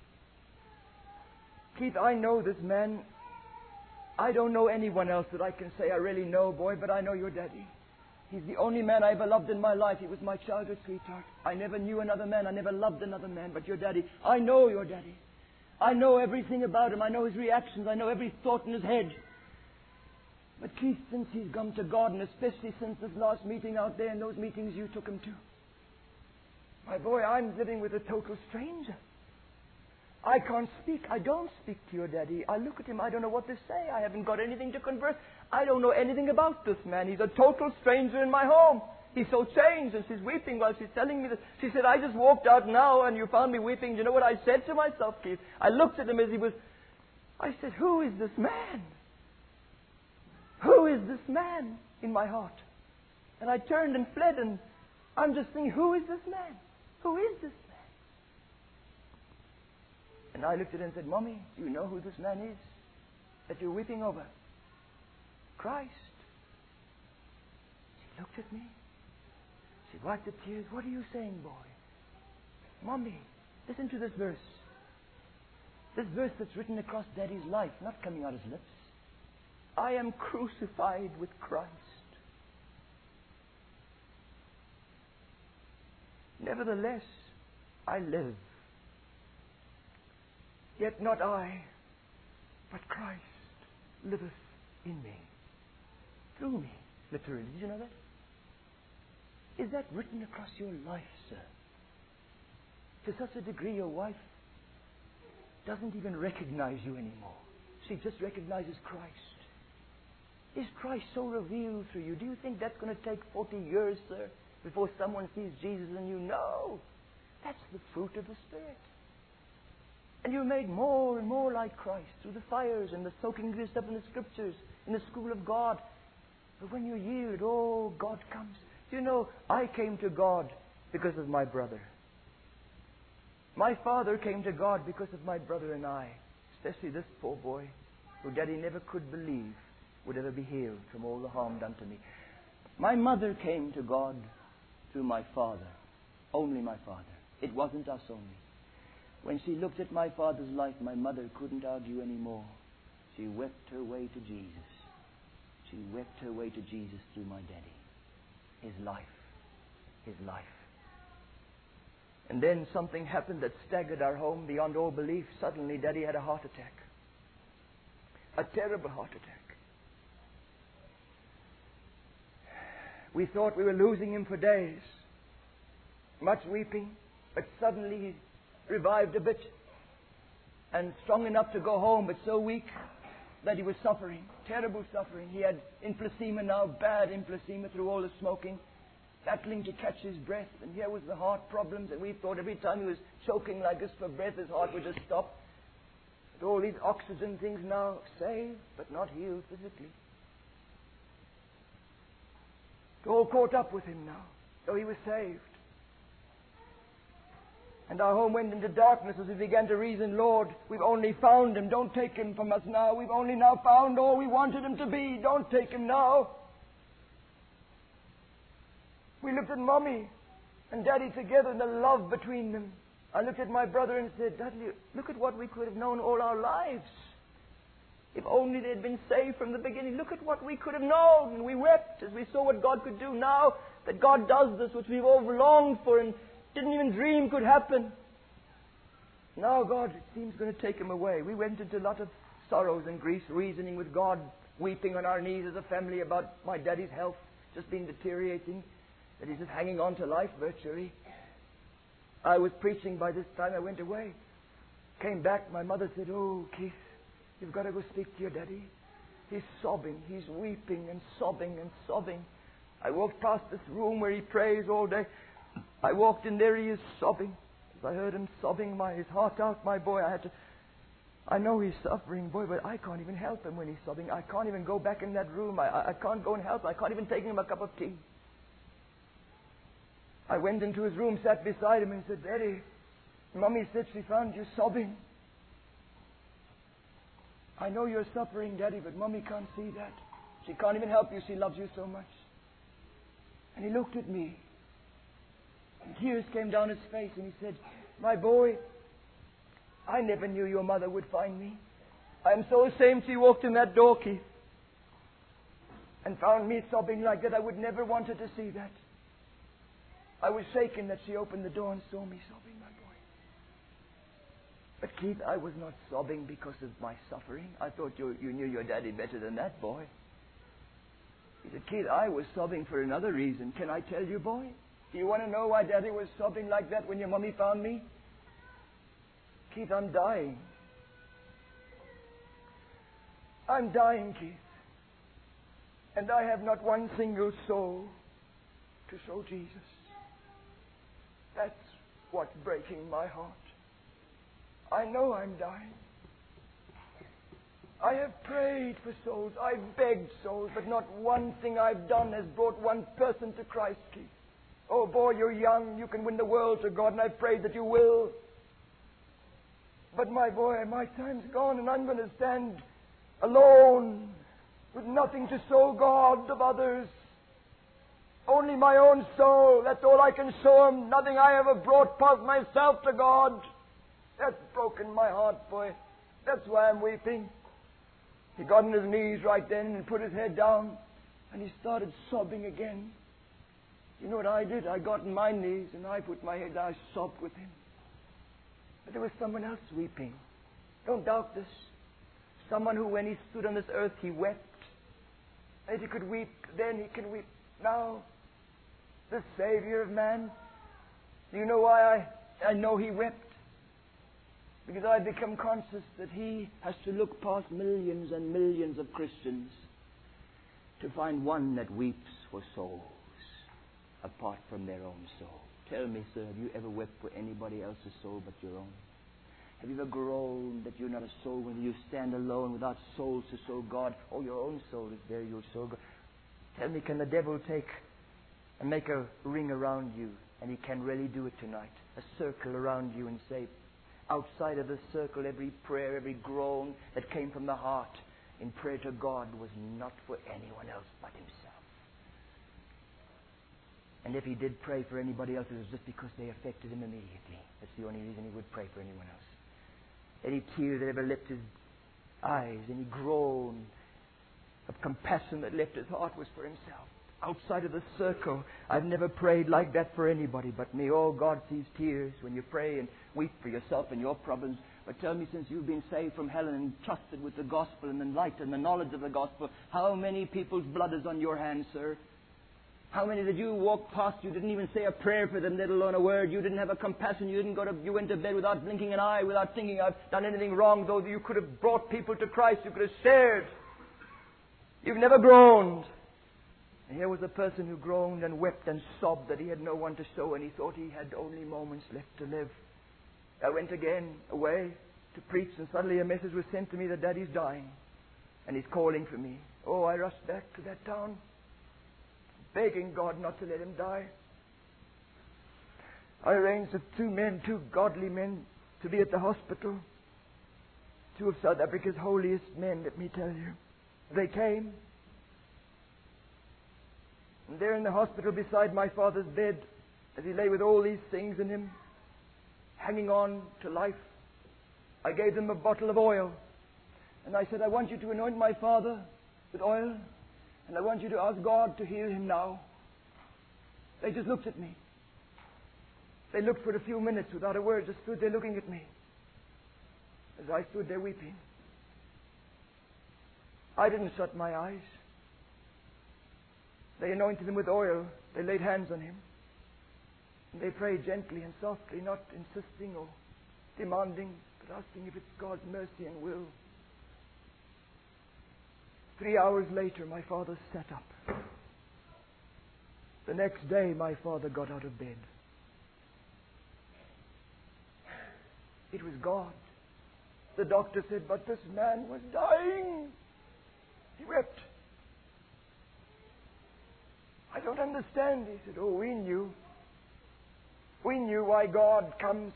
Keith, I know this man. I don't know anyone else that I can say I really know, boy, but I know your daddy. He's the only man I ever loved in my life. He was my childhood sweetheart. I never knew another man. I never loved another man but your daddy. I know your daddy. I know everything about him. I know his reactions. I know every thought in his head. But Keith, since he's come to God, and especially since this last meeting out there and those meetings you took him to, my boy, I'm living with a total stranger. I can't speak. I don't speak to your daddy. I look at him. I don't know what to say. I haven't got anything to converse. I don't know anything about this man. He's a total stranger in my home. He's so changed. And she's weeping while she's telling me this. She said, I just walked out now and you found me weeping. You know what I said to myself, Keith? I looked at him as he was... I said, who is this man? Who is this man in my heart? And I turned and fled, and I'm just thinking, who is this man? Who is this man? And I looked at her and said, Mommy, do you know who this man is that you're weeping over? Christ. She looked at me. She wiped the tears. What are you saying, boy? Mommy, listen to this verse. This verse that's written across Daddy's life, not coming out his lips. I am crucified with Christ. Nevertheless, I live. Yet not I, but Christ liveth in me. Through me, literally. Did you know that? Is that written across your life, sir? To such a degree your wife doesn't even recognize you anymore. She just recognizes Christ. Is Christ so revealed through you? Do you think that's going to take 40 years, sir, before someone sees Jesus in you? No. That's the fruit of the Spirit. And you're made more and more like Christ through the fires and the soaking yourself in the Scriptures, in the school of God. But when you yield, oh, God comes. You know, I came to God because of my brother. My father came to God because of my brother and I, especially this poor boy who Daddy never could believe would ever be healed from all the harm done to me. My mother came to God through my father, only my father. It wasn't us only. When she looked at my father's life, my mother couldn't argue anymore. She wept her way to Jesus. She wept her way to Jesus through my daddy. His life. His life. And then something happened that staggered our home beyond all belief. Suddenly, Daddy had a heart attack. A terrible heart attack. We thought we were losing him for days. Much weeping, but suddenly he revived a bit and strong enough to go home, but so weak that he was suffering, terrible suffering. He had emphysema now, bad emphysema through all the smoking, battling to catch his breath. And here was the heart problems, and we thought every time he was choking like this for breath, his heart would just stop. But all these oxygen things now, saved but not healed physically. It all caught up with him now, though he was saved. And our home went into darkness as we began to reason, Lord, we've only found him. Don't take him from us now. We've only now found all we wanted him to be. Don't take him now. We looked at Mommy and Daddy together and the love between them. I looked at my brother and said, Dudley, look at what we could have known all our lives. If only they had been saved from the beginning. Look at what we could have known. And we wept as we saw what God could do. Now that God does this, which we've all longed for and didn't even dream could happen. Now God, it seems, going to take him away. We went into a lot of sorrows and griefs, reasoning with God, weeping on our knees as a family about my daddy's health just being deteriorating, that he's just hanging on to life virtually. I was preaching by this time. I went away. Came back. My mother said, oh, Keith, you've got to go speak to your daddy. He's sobbing. He's weeping and sobbing and sobbing. I walked past this room where he prays all day. I walked in there, he is sobbing. As I heard him sobbing his heart out, my boy, I know he's suffering, boy, but I can't even help him when he's sobbing. I can't even go back in that room. I can't go and help him. I can't even take him a cup of tea. I went into his room, sat beside him and said, Daddy, Mommy said she found you sobbing. I know you're suffering, Daddy, but Mommy can't see that. She can't even help you. She loves you so much. And he looked at me. And tears came down his face, and he said, "My boy, I never knew your mother would find me. I am so ashamed she walked in that door, Keith, and found me sobbing like that. I would never want her to see that. I was shaken that she opened the door and saw me sobbing, my boy." But Keith, I was not sobbing because of my suffering. I thought you knew your daddy better than that, boy. He said, "Keith, I was sobbing for another reason. Can I tell you, boy? Do you want to know why Daddy was sobbing like that when your mommy found me? Keith, I'm dying. I'm dying, Keith. And I have not one single soul to show Jesus. That's what's breaking my heart. I know I'm dying. I have prayed for souls. I've begged souls, but not one thing I've done has brought one person to Christ, Keith. Oh, boy, you're young. You can win the world to God, and I've prayed that you will. But, my boy, my time's gone, and I'm going to stand alone with nothing to show God of others. Only my own soul. That's all I can show Him. Nothing I ever brought past myself to God. That's broken my heart, boy. That's why I'm weeping. He got on his knees right then and put his head down, and he started sobbing again. You know what I did? I got on my knees and I put my head down. I sobbed with him. But there was someone else weeping. Don't doubt this. Someone who, when he stood on this earth, he wept. And he could weep then, he can weep now. The Savior of man. Do you know why I know he wept? Because I've become conscious that he has to look past millions and millions of Christians to find one that weeps for souls apart from their own soul. Tell me, sir, have you ever wept for anybody else's soul but your own? Have you ever groaned that you're not a soul when you stand alone without souls to show God? Oh, your own soul is there, you'll show God. Tell me, can the devil take and make a ring around you? And he can really do it tonight. A circle around you and say, outside of the circle, every prayer, every groan that came from the heart in prayer to God was not for anyone else but himself. And if he did pray for anybody else, it was just because they affected him immediately. That's the only reason he would pray for anyone else. Any tear that ever left his eyes, any groan of compassion that left his heart was for himself. Outside of the circle, I've never prayed like that for anybody but me. Oh, God sees tears when you pray and weep for yourself and your problems. But tell me, since you've been saved from hell and entrusted with the gospel and the light and the knowledge of the gospel, how many people's blood is on your hands, sir? How many did you walk past? You didn't even say a prayer for them, let alone a word. You didn't have a compassion. You went to bed without blinking an eye, without thinking I've done anything wrong, though you could have brought people to Christ. You could have shared. You've never groaned. And here was a person who groaned and wept and sobbed that he had no one to show, and he thought he had only moments left to live. I went again away to preach, and suddenly a message was sent to me that Daddy's dying, and he's calling for me. Oh, I rushed back to that town, begging God not to let him die. I arranged with two godly men, to be at the hospital. Two of South Africa's holiest men, let me tell you. They came. And there in the hospital beside my father's bed, as he lay with all these things in him, hanging on to life, I gave them a bottle of oil. And I said, I want you to anoint my father with oil, and I want you to ask God to heal him now. They just looked at me. They looked for a few minutes without a word, just stood there looking at me as I stood there weeping. I didn't shut my eyes. They anointed him with oil. They laid hands on him. And they prayed gently and softly, not insisting or demanding, but asking if it's God's mercy and will. 3 hours later, my father sat up. The next day, my father got out of bed. It was God. The doctor said, but this man was dying. He wept. I don't understand. He said, oh, we knew. We knew why God comes.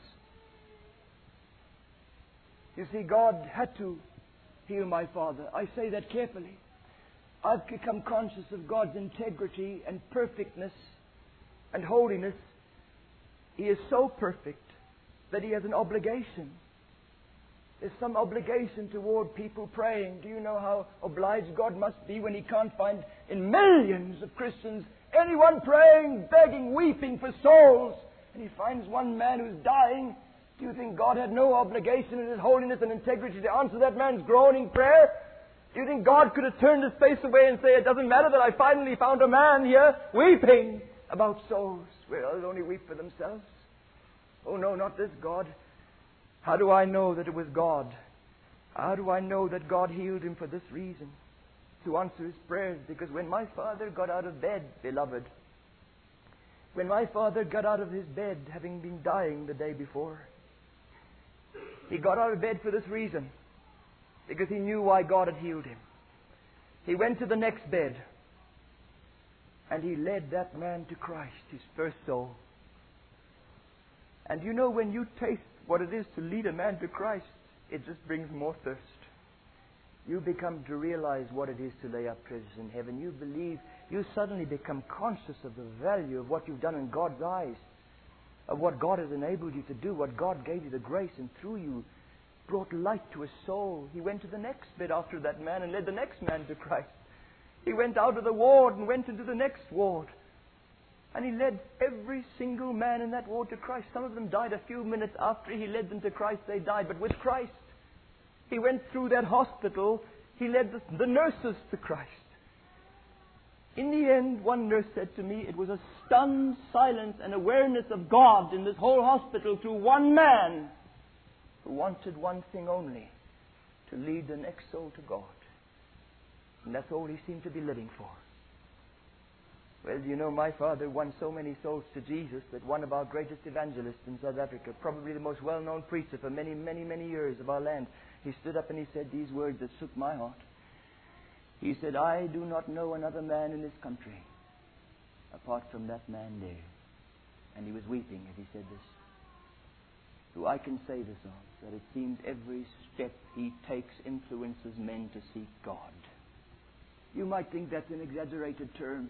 You see, God had to heal my father. I say that carefully. I've become conscious of God's integrity and perfectness and holiness. He is so perfect that He has an obligation. There's some obligation toward people praying. Do you know how obliged God must be when He can't find in millions of Christians anyone praying, begging, weeping for souls, and He finds one man who's dying? Do you think God had no obligation in His holiness and integrity to answer that man's groaning prayer? Do you think God could have turned His face away and say, it doesn't matter that I finally found a man here weeping about souls, where others only weep for themselves? Oh no, not this God. How do I know that it was God? How do I know that God healed him for this reason? To answer his prayers. Because when my father got out of bed, beloved, when my father got out of his bed, having been dying the day before, he got out of bed for this reason. Because he knew why God had healed him. He went to the next bed, and he led that man to Christ, his first soul. And you know, when you taste what it is to lead a man to Christ, it just brings more thirst. You become to realize what it is to lay up treasures in heaven. You believe, you suddenly become conscious of the value of what you've done in God's eyes, of what God has enabled you to do, what God gave you the grace, and through you brought light to a soul. He went to the next bed after that man and led the next man to Christ. He went out of the ward and went into the next ward. And he led every single man in that ward to Christ. Some of them died a few minutes after he led them to Christ. They died, but with Christ. He went through that hospital. He led the nurses to Christ. In the end, one nurse said to me, it was a stunned silence and awareness of God in this whole hospital to one man who wanted one thing only, to lead the next soul to God. And that's all he seemed to be living for. Well, you know, my father won so many souls to Jesus that one of our greatest evangelists in South Africa, probably the most well-known preacher for many, many, many years of our land, he stood up and he said these words that shook my heart. He said, I do not know another man in this country apart from that man there. And he was weeping as he said this. Who I can say this of, that it seems every step he takes influences men to seek God. You might think that's an exaggerated term.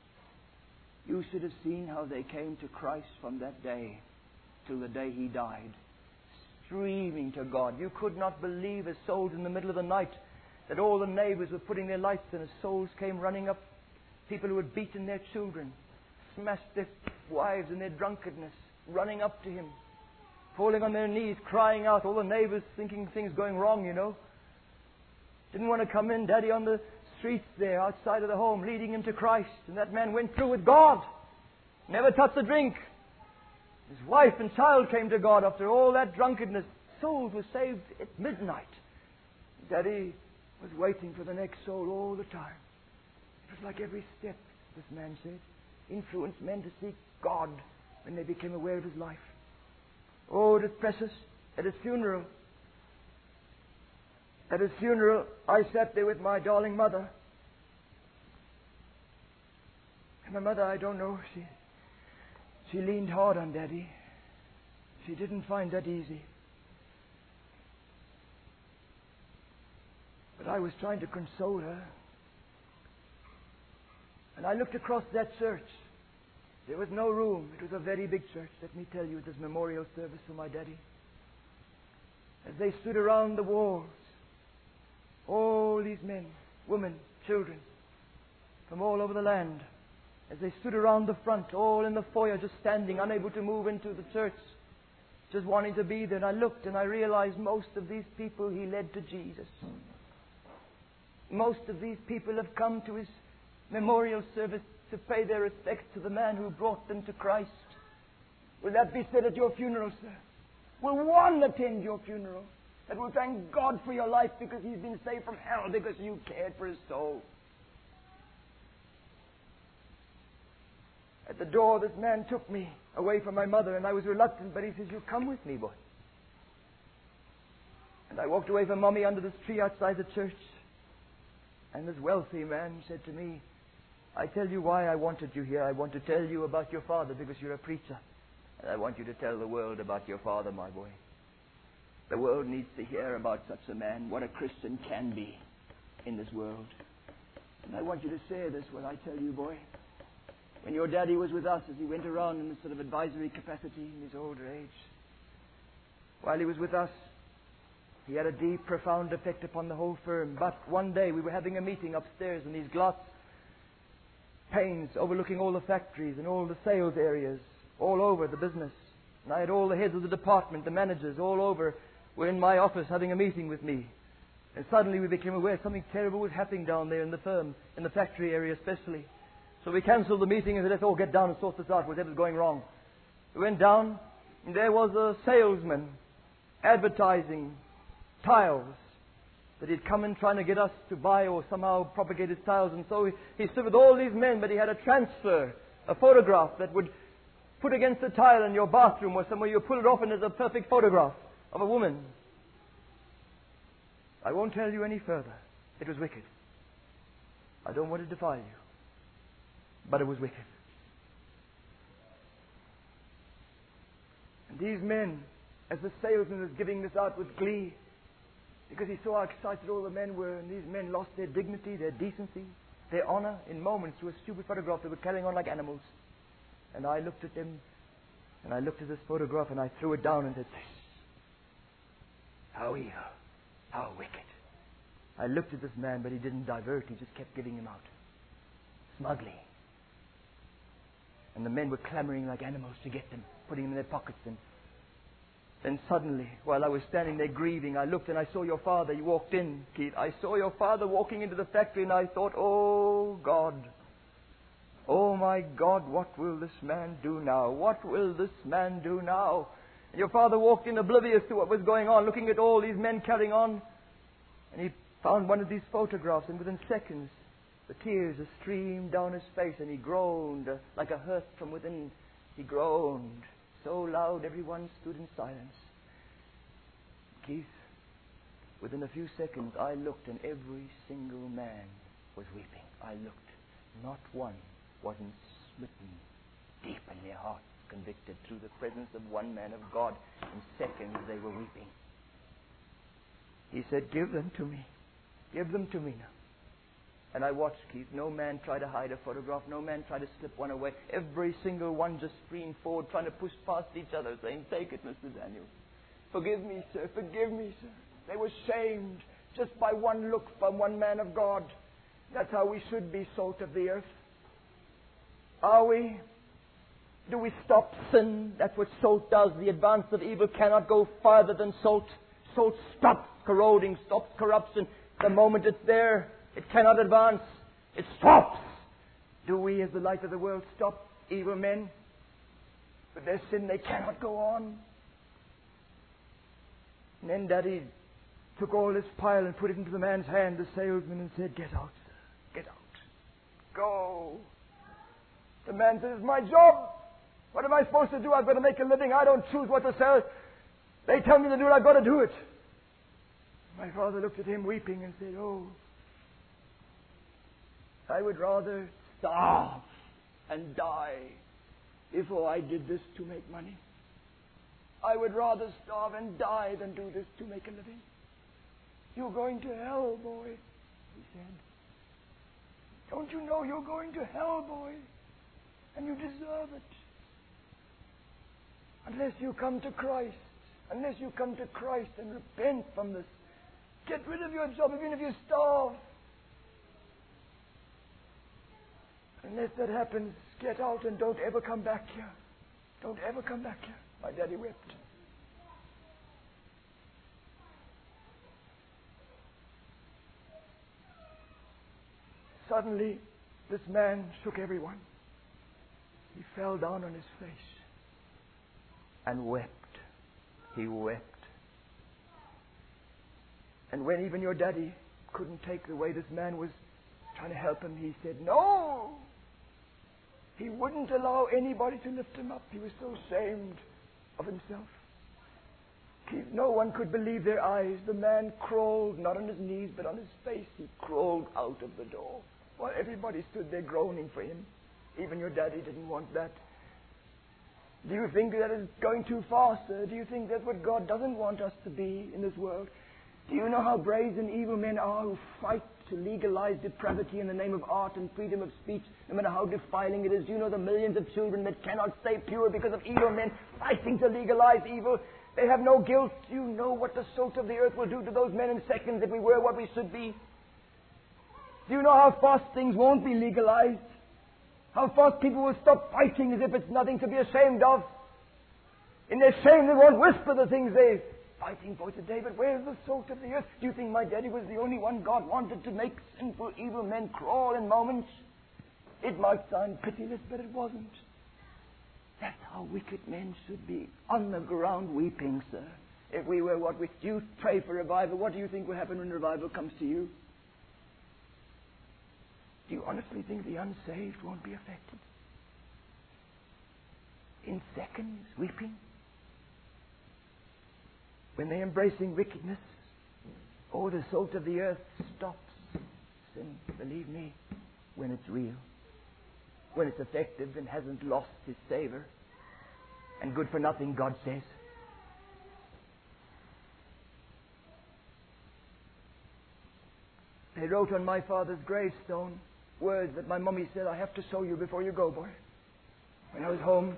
You should have seen how they came to Christ from that day till the day he died, streaming to God. You could not believe as souls in the middle of the night that all the neighbors were putting their lights in as souls came running up. People who had beaten their children, smashed their wives in their drunkenness, running up to him, falling on their knees, crying out. All the neighbors thinking things going wrong, you know. Didn't want to come in, Daddy on the streets there outside of the home, leading him to Christ. And that man went through with God. Never touched a drink. His wife and child came to God after all that drunkenness. Souls were saved at midnight. Daddy was waiting for the next soul all the time. It was like every step, this man said, influenced men to seek God when they became aware of his life. Oh, it is precious. At his funeral, I sat there with my darling mother. And my mother, I don't know, she leaned hard on Daddy. She didn't find that easy. But I was trying to console her. And I looked across that church. There was no room. It was a very big church, let me tell you, at this memorial service for my daddy. As they stood around the walls, all these men, women, children, from all over the land, as they stood around the front, all in the foyer, just standing, unable to move into the church, just wanting to be there. And I looked and I realized most of these people he led to Jesus. Most of these people have come to his memorial service to pay their respects to the man who brought them to Christ. Will that be said at your funeral, sir? Will one attend your funeral that will thank God for your life because he's been saved from hell because you cared for his soul? At the door, this man took me away from my mother, and I was reluctant, but he says, you come with me, boy. And I walked away from Mommy under this tree outside the church. And this wealthy man said to me, I tell you why I wanted you here. I want to tell you about your father because you're a preacher. And I want you to tell the world about your father, my boy. The world needs to hear about such a man, what a Christian can be in this world. And I want you to say this when I tell you, boy. When your daddy was with us, as he went around in a sort of advisory capacity in his older age, while he was with us, he had a deep, profound effect upon the whole firm. But one day we were having a meeting upstairs in these glass panes overlooking all the factories and all the sales areas all over the business. And I had all the heads of the department, the managers all over, were in my office having a meeting with me. And suddenly we became aware something terrible was happening down there in the firm, in the factory area especially. So we cancelled the meeting and said, let's all get down and sort this out, whatever's going wrong. We went down, and there was a salesman advertising tiles that he'd come in trying to get us to buy or somehow propagate his tiles. And so he stood with all these men, but he had a transfer, a photograph that would put against a tile in your bathroom or somewhere. You pull it off and there's a perfect photograph of a woman. I won't tell you any further. It was wicked. I don't want to defy you. But it was wicked. And these men, as the salesman was giving this out with glee, because he saw how excited all the men were, and these men lost their dignity, their decency, their honor in moments to a stupid photograph. They were carrying on like animals. And I looked at them, and I looked at this photograph, and I threw it down and said, how evil, how wicked. I looked at this man, but he didn't divert. He just kept giving him out, smugly. And the men were clamoring like animals to get them, putting them in their pockets. And then suddenly, while I was standing there grieving, I looked and I saw your father. He walked in, Keith. I saw your father walking into the factory, and I thought, oh God, oh my God, what will this man do now? What will this man do now? And your father walked in oblivious to what was going on, looking at all these men carrying on. And he found one of these photographs, and within seconds, the tears streamed down his face, and he groaned like a hurt from within. He groaned so loud everyone stood in silence. Keith, within a few seconds, I looked, and every single man was weeping. I looked. Not one wasn't smitten deep in their hearts, convicted through the presence of one man of God. In seconds, they were weeping. He said, give them to me. Give them to me now. And I watched, Keith. No man tried to hide a photograph. No man tried to slip one away. Every single one just streamed forward, trying to push past each other, saying, take it, Mr. Daniel. Forgive me, sir. Forgive me, sir. They were shamed just by one look from one man of God. That's how we should be, salt of the earth. Are we? Do we stop sin? That's what salt does. The advance of evil cannot go farther than salt. Salt stops corroding, stops corruption. The moment it's there, it cannot advance. It stops. Do we, as the light of the world, stop evil men? With their sin, they cannot go on. And then Daddy took all this pile and put it into the man's hand, the salesman, and said, get out, sir. Get out. Go. The man says, it's my job. What am I supposed to do? I've got to make a living. I don't choose what to sell. They tell me to do it. I've got to do it. My father looked at him weeping and said, oh, I would rather starve and die before I did this to make money. I would rather starve and die than do this to make a living. You're going to hell, boy, he said. Don't you know you're going to hell, boy? And you deserve it. Unless you come to Christ. Unless you come to Christ and repent from this. Get rid of your job, even if you starve. Unless that happens, get out and don't ever come back here. Don't ever come back here. My daddy wept. Suddenly, this man shook everyone. He fell down on his face and wept. He wept. And when even your daddy couldn't take the way this man was trying to help him, he said, no! He wouldn't allow anybody to lift him up. He was so ashamed of himself. No one could believe their eyes. The man crawled, not on his knees, but on his face. He crawled out of the door while everybody stood there groaning for him. Even your daddy didn't want that. Do you think that is going too far, sir? Do you think that's what God doesn't want us to be in this world? Do you know how brazen evil men are who fight to legalize depravity in the name of art and freedom of speech, no matter how defiling it is. Do you know the millions of children that cannot stay pure because of evil men fighting to legalize evil? They have no guilt. Do you know what the salt of the earth will do to those men in seconds if we were what we should be? Do you know how fast things won't be legalized? How fast people will stop fighting as if it's nothing to be ashamed of? In their shame, they won't whisper the things they're fighting for today. But where's the salt of the earth? Do you think my daddy was the only one God wanted to make sinful, evil men crawl in moments? It might sound pitiless, but it wasn't. That's how wicked men should be, on the ground weeping, sir. If we were what we do, you pray for revival. What do you think will happen when revival comes to you? Do you honestly think the unsaved won't be affected? In seconds, weeping? When they're embracing wickedness, oh, the salt of the earth stops sin, believe me, when it's real. When it's effective and hasn't lost his savor. And good for nothing, God says. They wrote on my father's gravestone words that my mummy said, I have to show you before you go, boy. When I was home,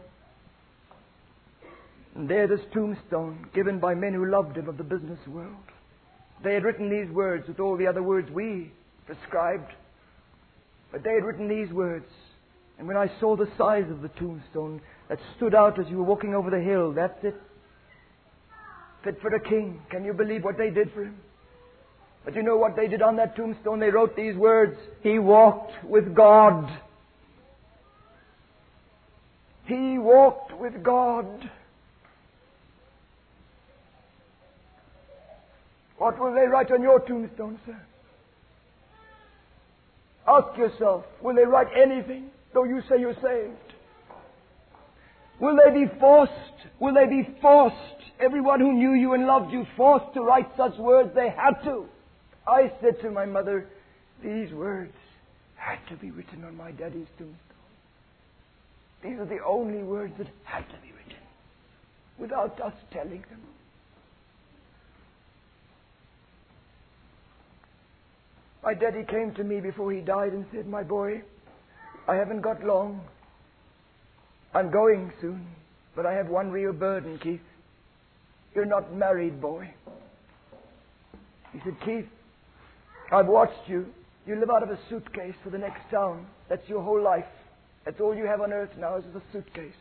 and there this tombstone given by men who loved him of the business world. They had written these words with all the other words we prescribed. But they had written these words. And when I saw the size of the tombstone that stood out as you were walking over the hill, that's it. Fit for a king. Can you believe what they did for him? But you know what they did on that tombstone? They wrote these words. He walked with God. He walked with God. What will they write on your tombstone, sir? Ask yourself, will they write anything, though you say you're saved? Will they be forced? Will they be forced? Everyone who knew you and loved you forced to write such words? They had to. I said to my mother, these words had to be written on my daddy's tombstone. These are the only words that had to be written, without us telling them. My daddy came to me before he died and said, my boy, I haven't got long. I'm going soon, but I have one real burden, Keith. You're not married, boy. He said, Keith, I've watched you. You live out of a suitcase for the next town. That's your whole life. That's all you have on earth now is a suitcase.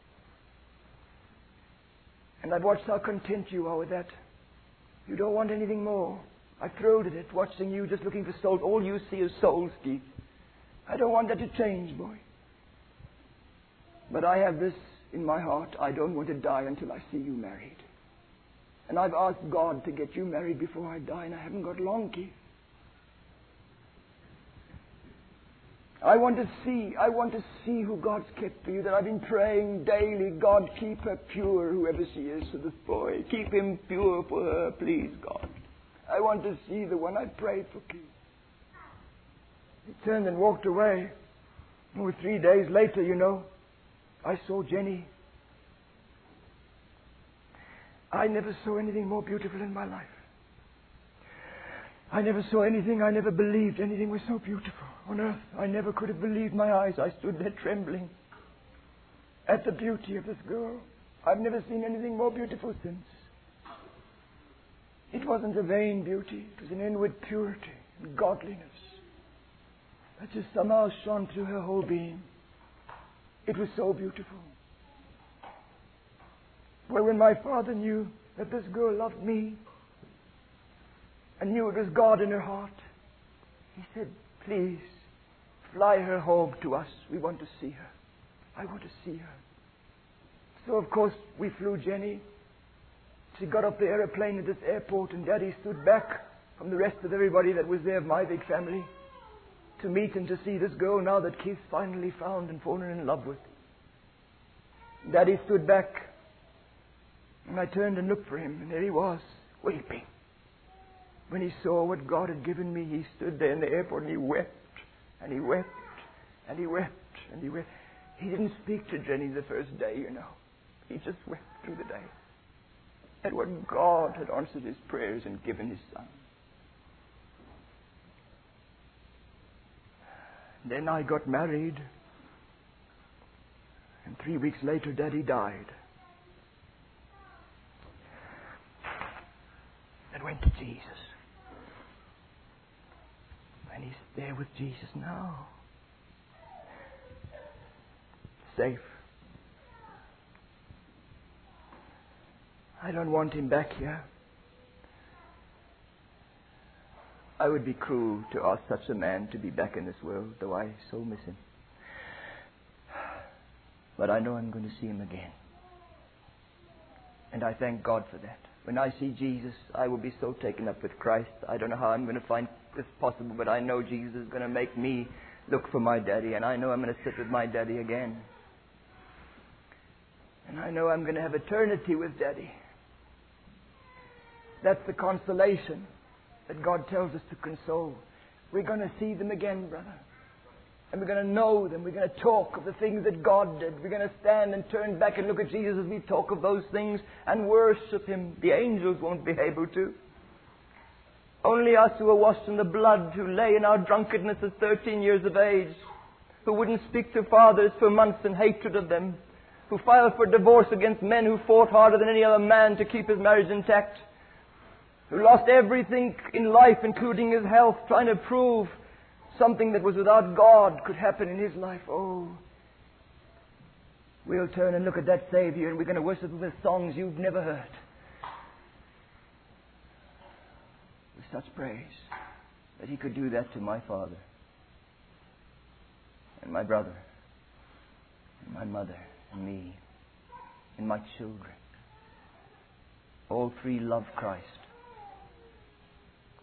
And I've watched how content you are with that. You don't want anything more. I've thrilled at it, watching you just looking for souls. All you see is souls, Keith. I don't want that to change, boy. But I have this in my heart. I don't want to die until I see you married. And I've asked God to get you married before I die, and I haven't got long, Keith. I want to see who God's kept for you, that I've been praying daily, God, keep her pure, whoever she is, for this boy. Keep him pure for her, please, God. I want to see the one I prayed for, Keith. He turned and walked away. 3 days later, you know, I saw Jenny. I never saw anything more beautiful in my life. I never saw anything, I never believed anything was so beautiful on earth. I never could have believed my eyes. I stood there trembling at the beauty of this girl. I've never seen anything more beautiful since. It wasn't a vain beauty. It was an inward purity and godliness that just somehow shone through her whole being. It was so beautiful. Well, when my father knew that this girl loved me and knew it was God in her heart, he said, please, fly her home to us. We want to see her. I want to see her. So, of course, we flew Jenny. She got up the aeroplane at this airport, and Daddy stood back from the rest of everybody that was there of my big family to meet and to see this girl now that Keith finally found and fallen in love with. Daddy stood back, and I turned and looked for him, and there he was, weeping. When he saw what God had given me, he stood there in the airport, and he wept, and he wept, and he wept, and he wept. He didn't speak to Jenny the first day, you know. He just wept through the day at what God had answered his prayers and given his son. Then I got married. And 3 weeks later, Daddy died. And went to Jesus. And he's there with Jesus now. Safe. I don't want him back here. I would be cruel to ask such a man to be back in this world, though I so miss him. But I know I'm going to see him again. And I thank God for that. When I see Jesus, I will be so taken up with Christ. I don't know how I'm going to find this possible, but I know Jesus is going to make me look for my daddy, and I know I'm going to sit with my daddy again. And I know I'm going to have eternity with daddy. That's the consolation that God tells us to console. We're going to see them again, brother. And we're going to know them. We're going to talk of the things that God did. We're going to stand and turn back and look at Jesus as we talk of those things and worship him. The angels won't be able to. Only us who are washed in the blood, who lay in our drunkenness at 13 years of age, who wouldn't speak to fathers for months in hatred of them, who filed for divorce against men who fought harder than any other man to keep his marriage intact, who lost everything in life, including his health, trying to prove something that was without God could happen in his life. Oh, we'll turn and look at that Savior, and we're going to worship him with songs you've never heard. With such praise that he could do that to my father and my brother and my mother and me and my children. All three love Christ.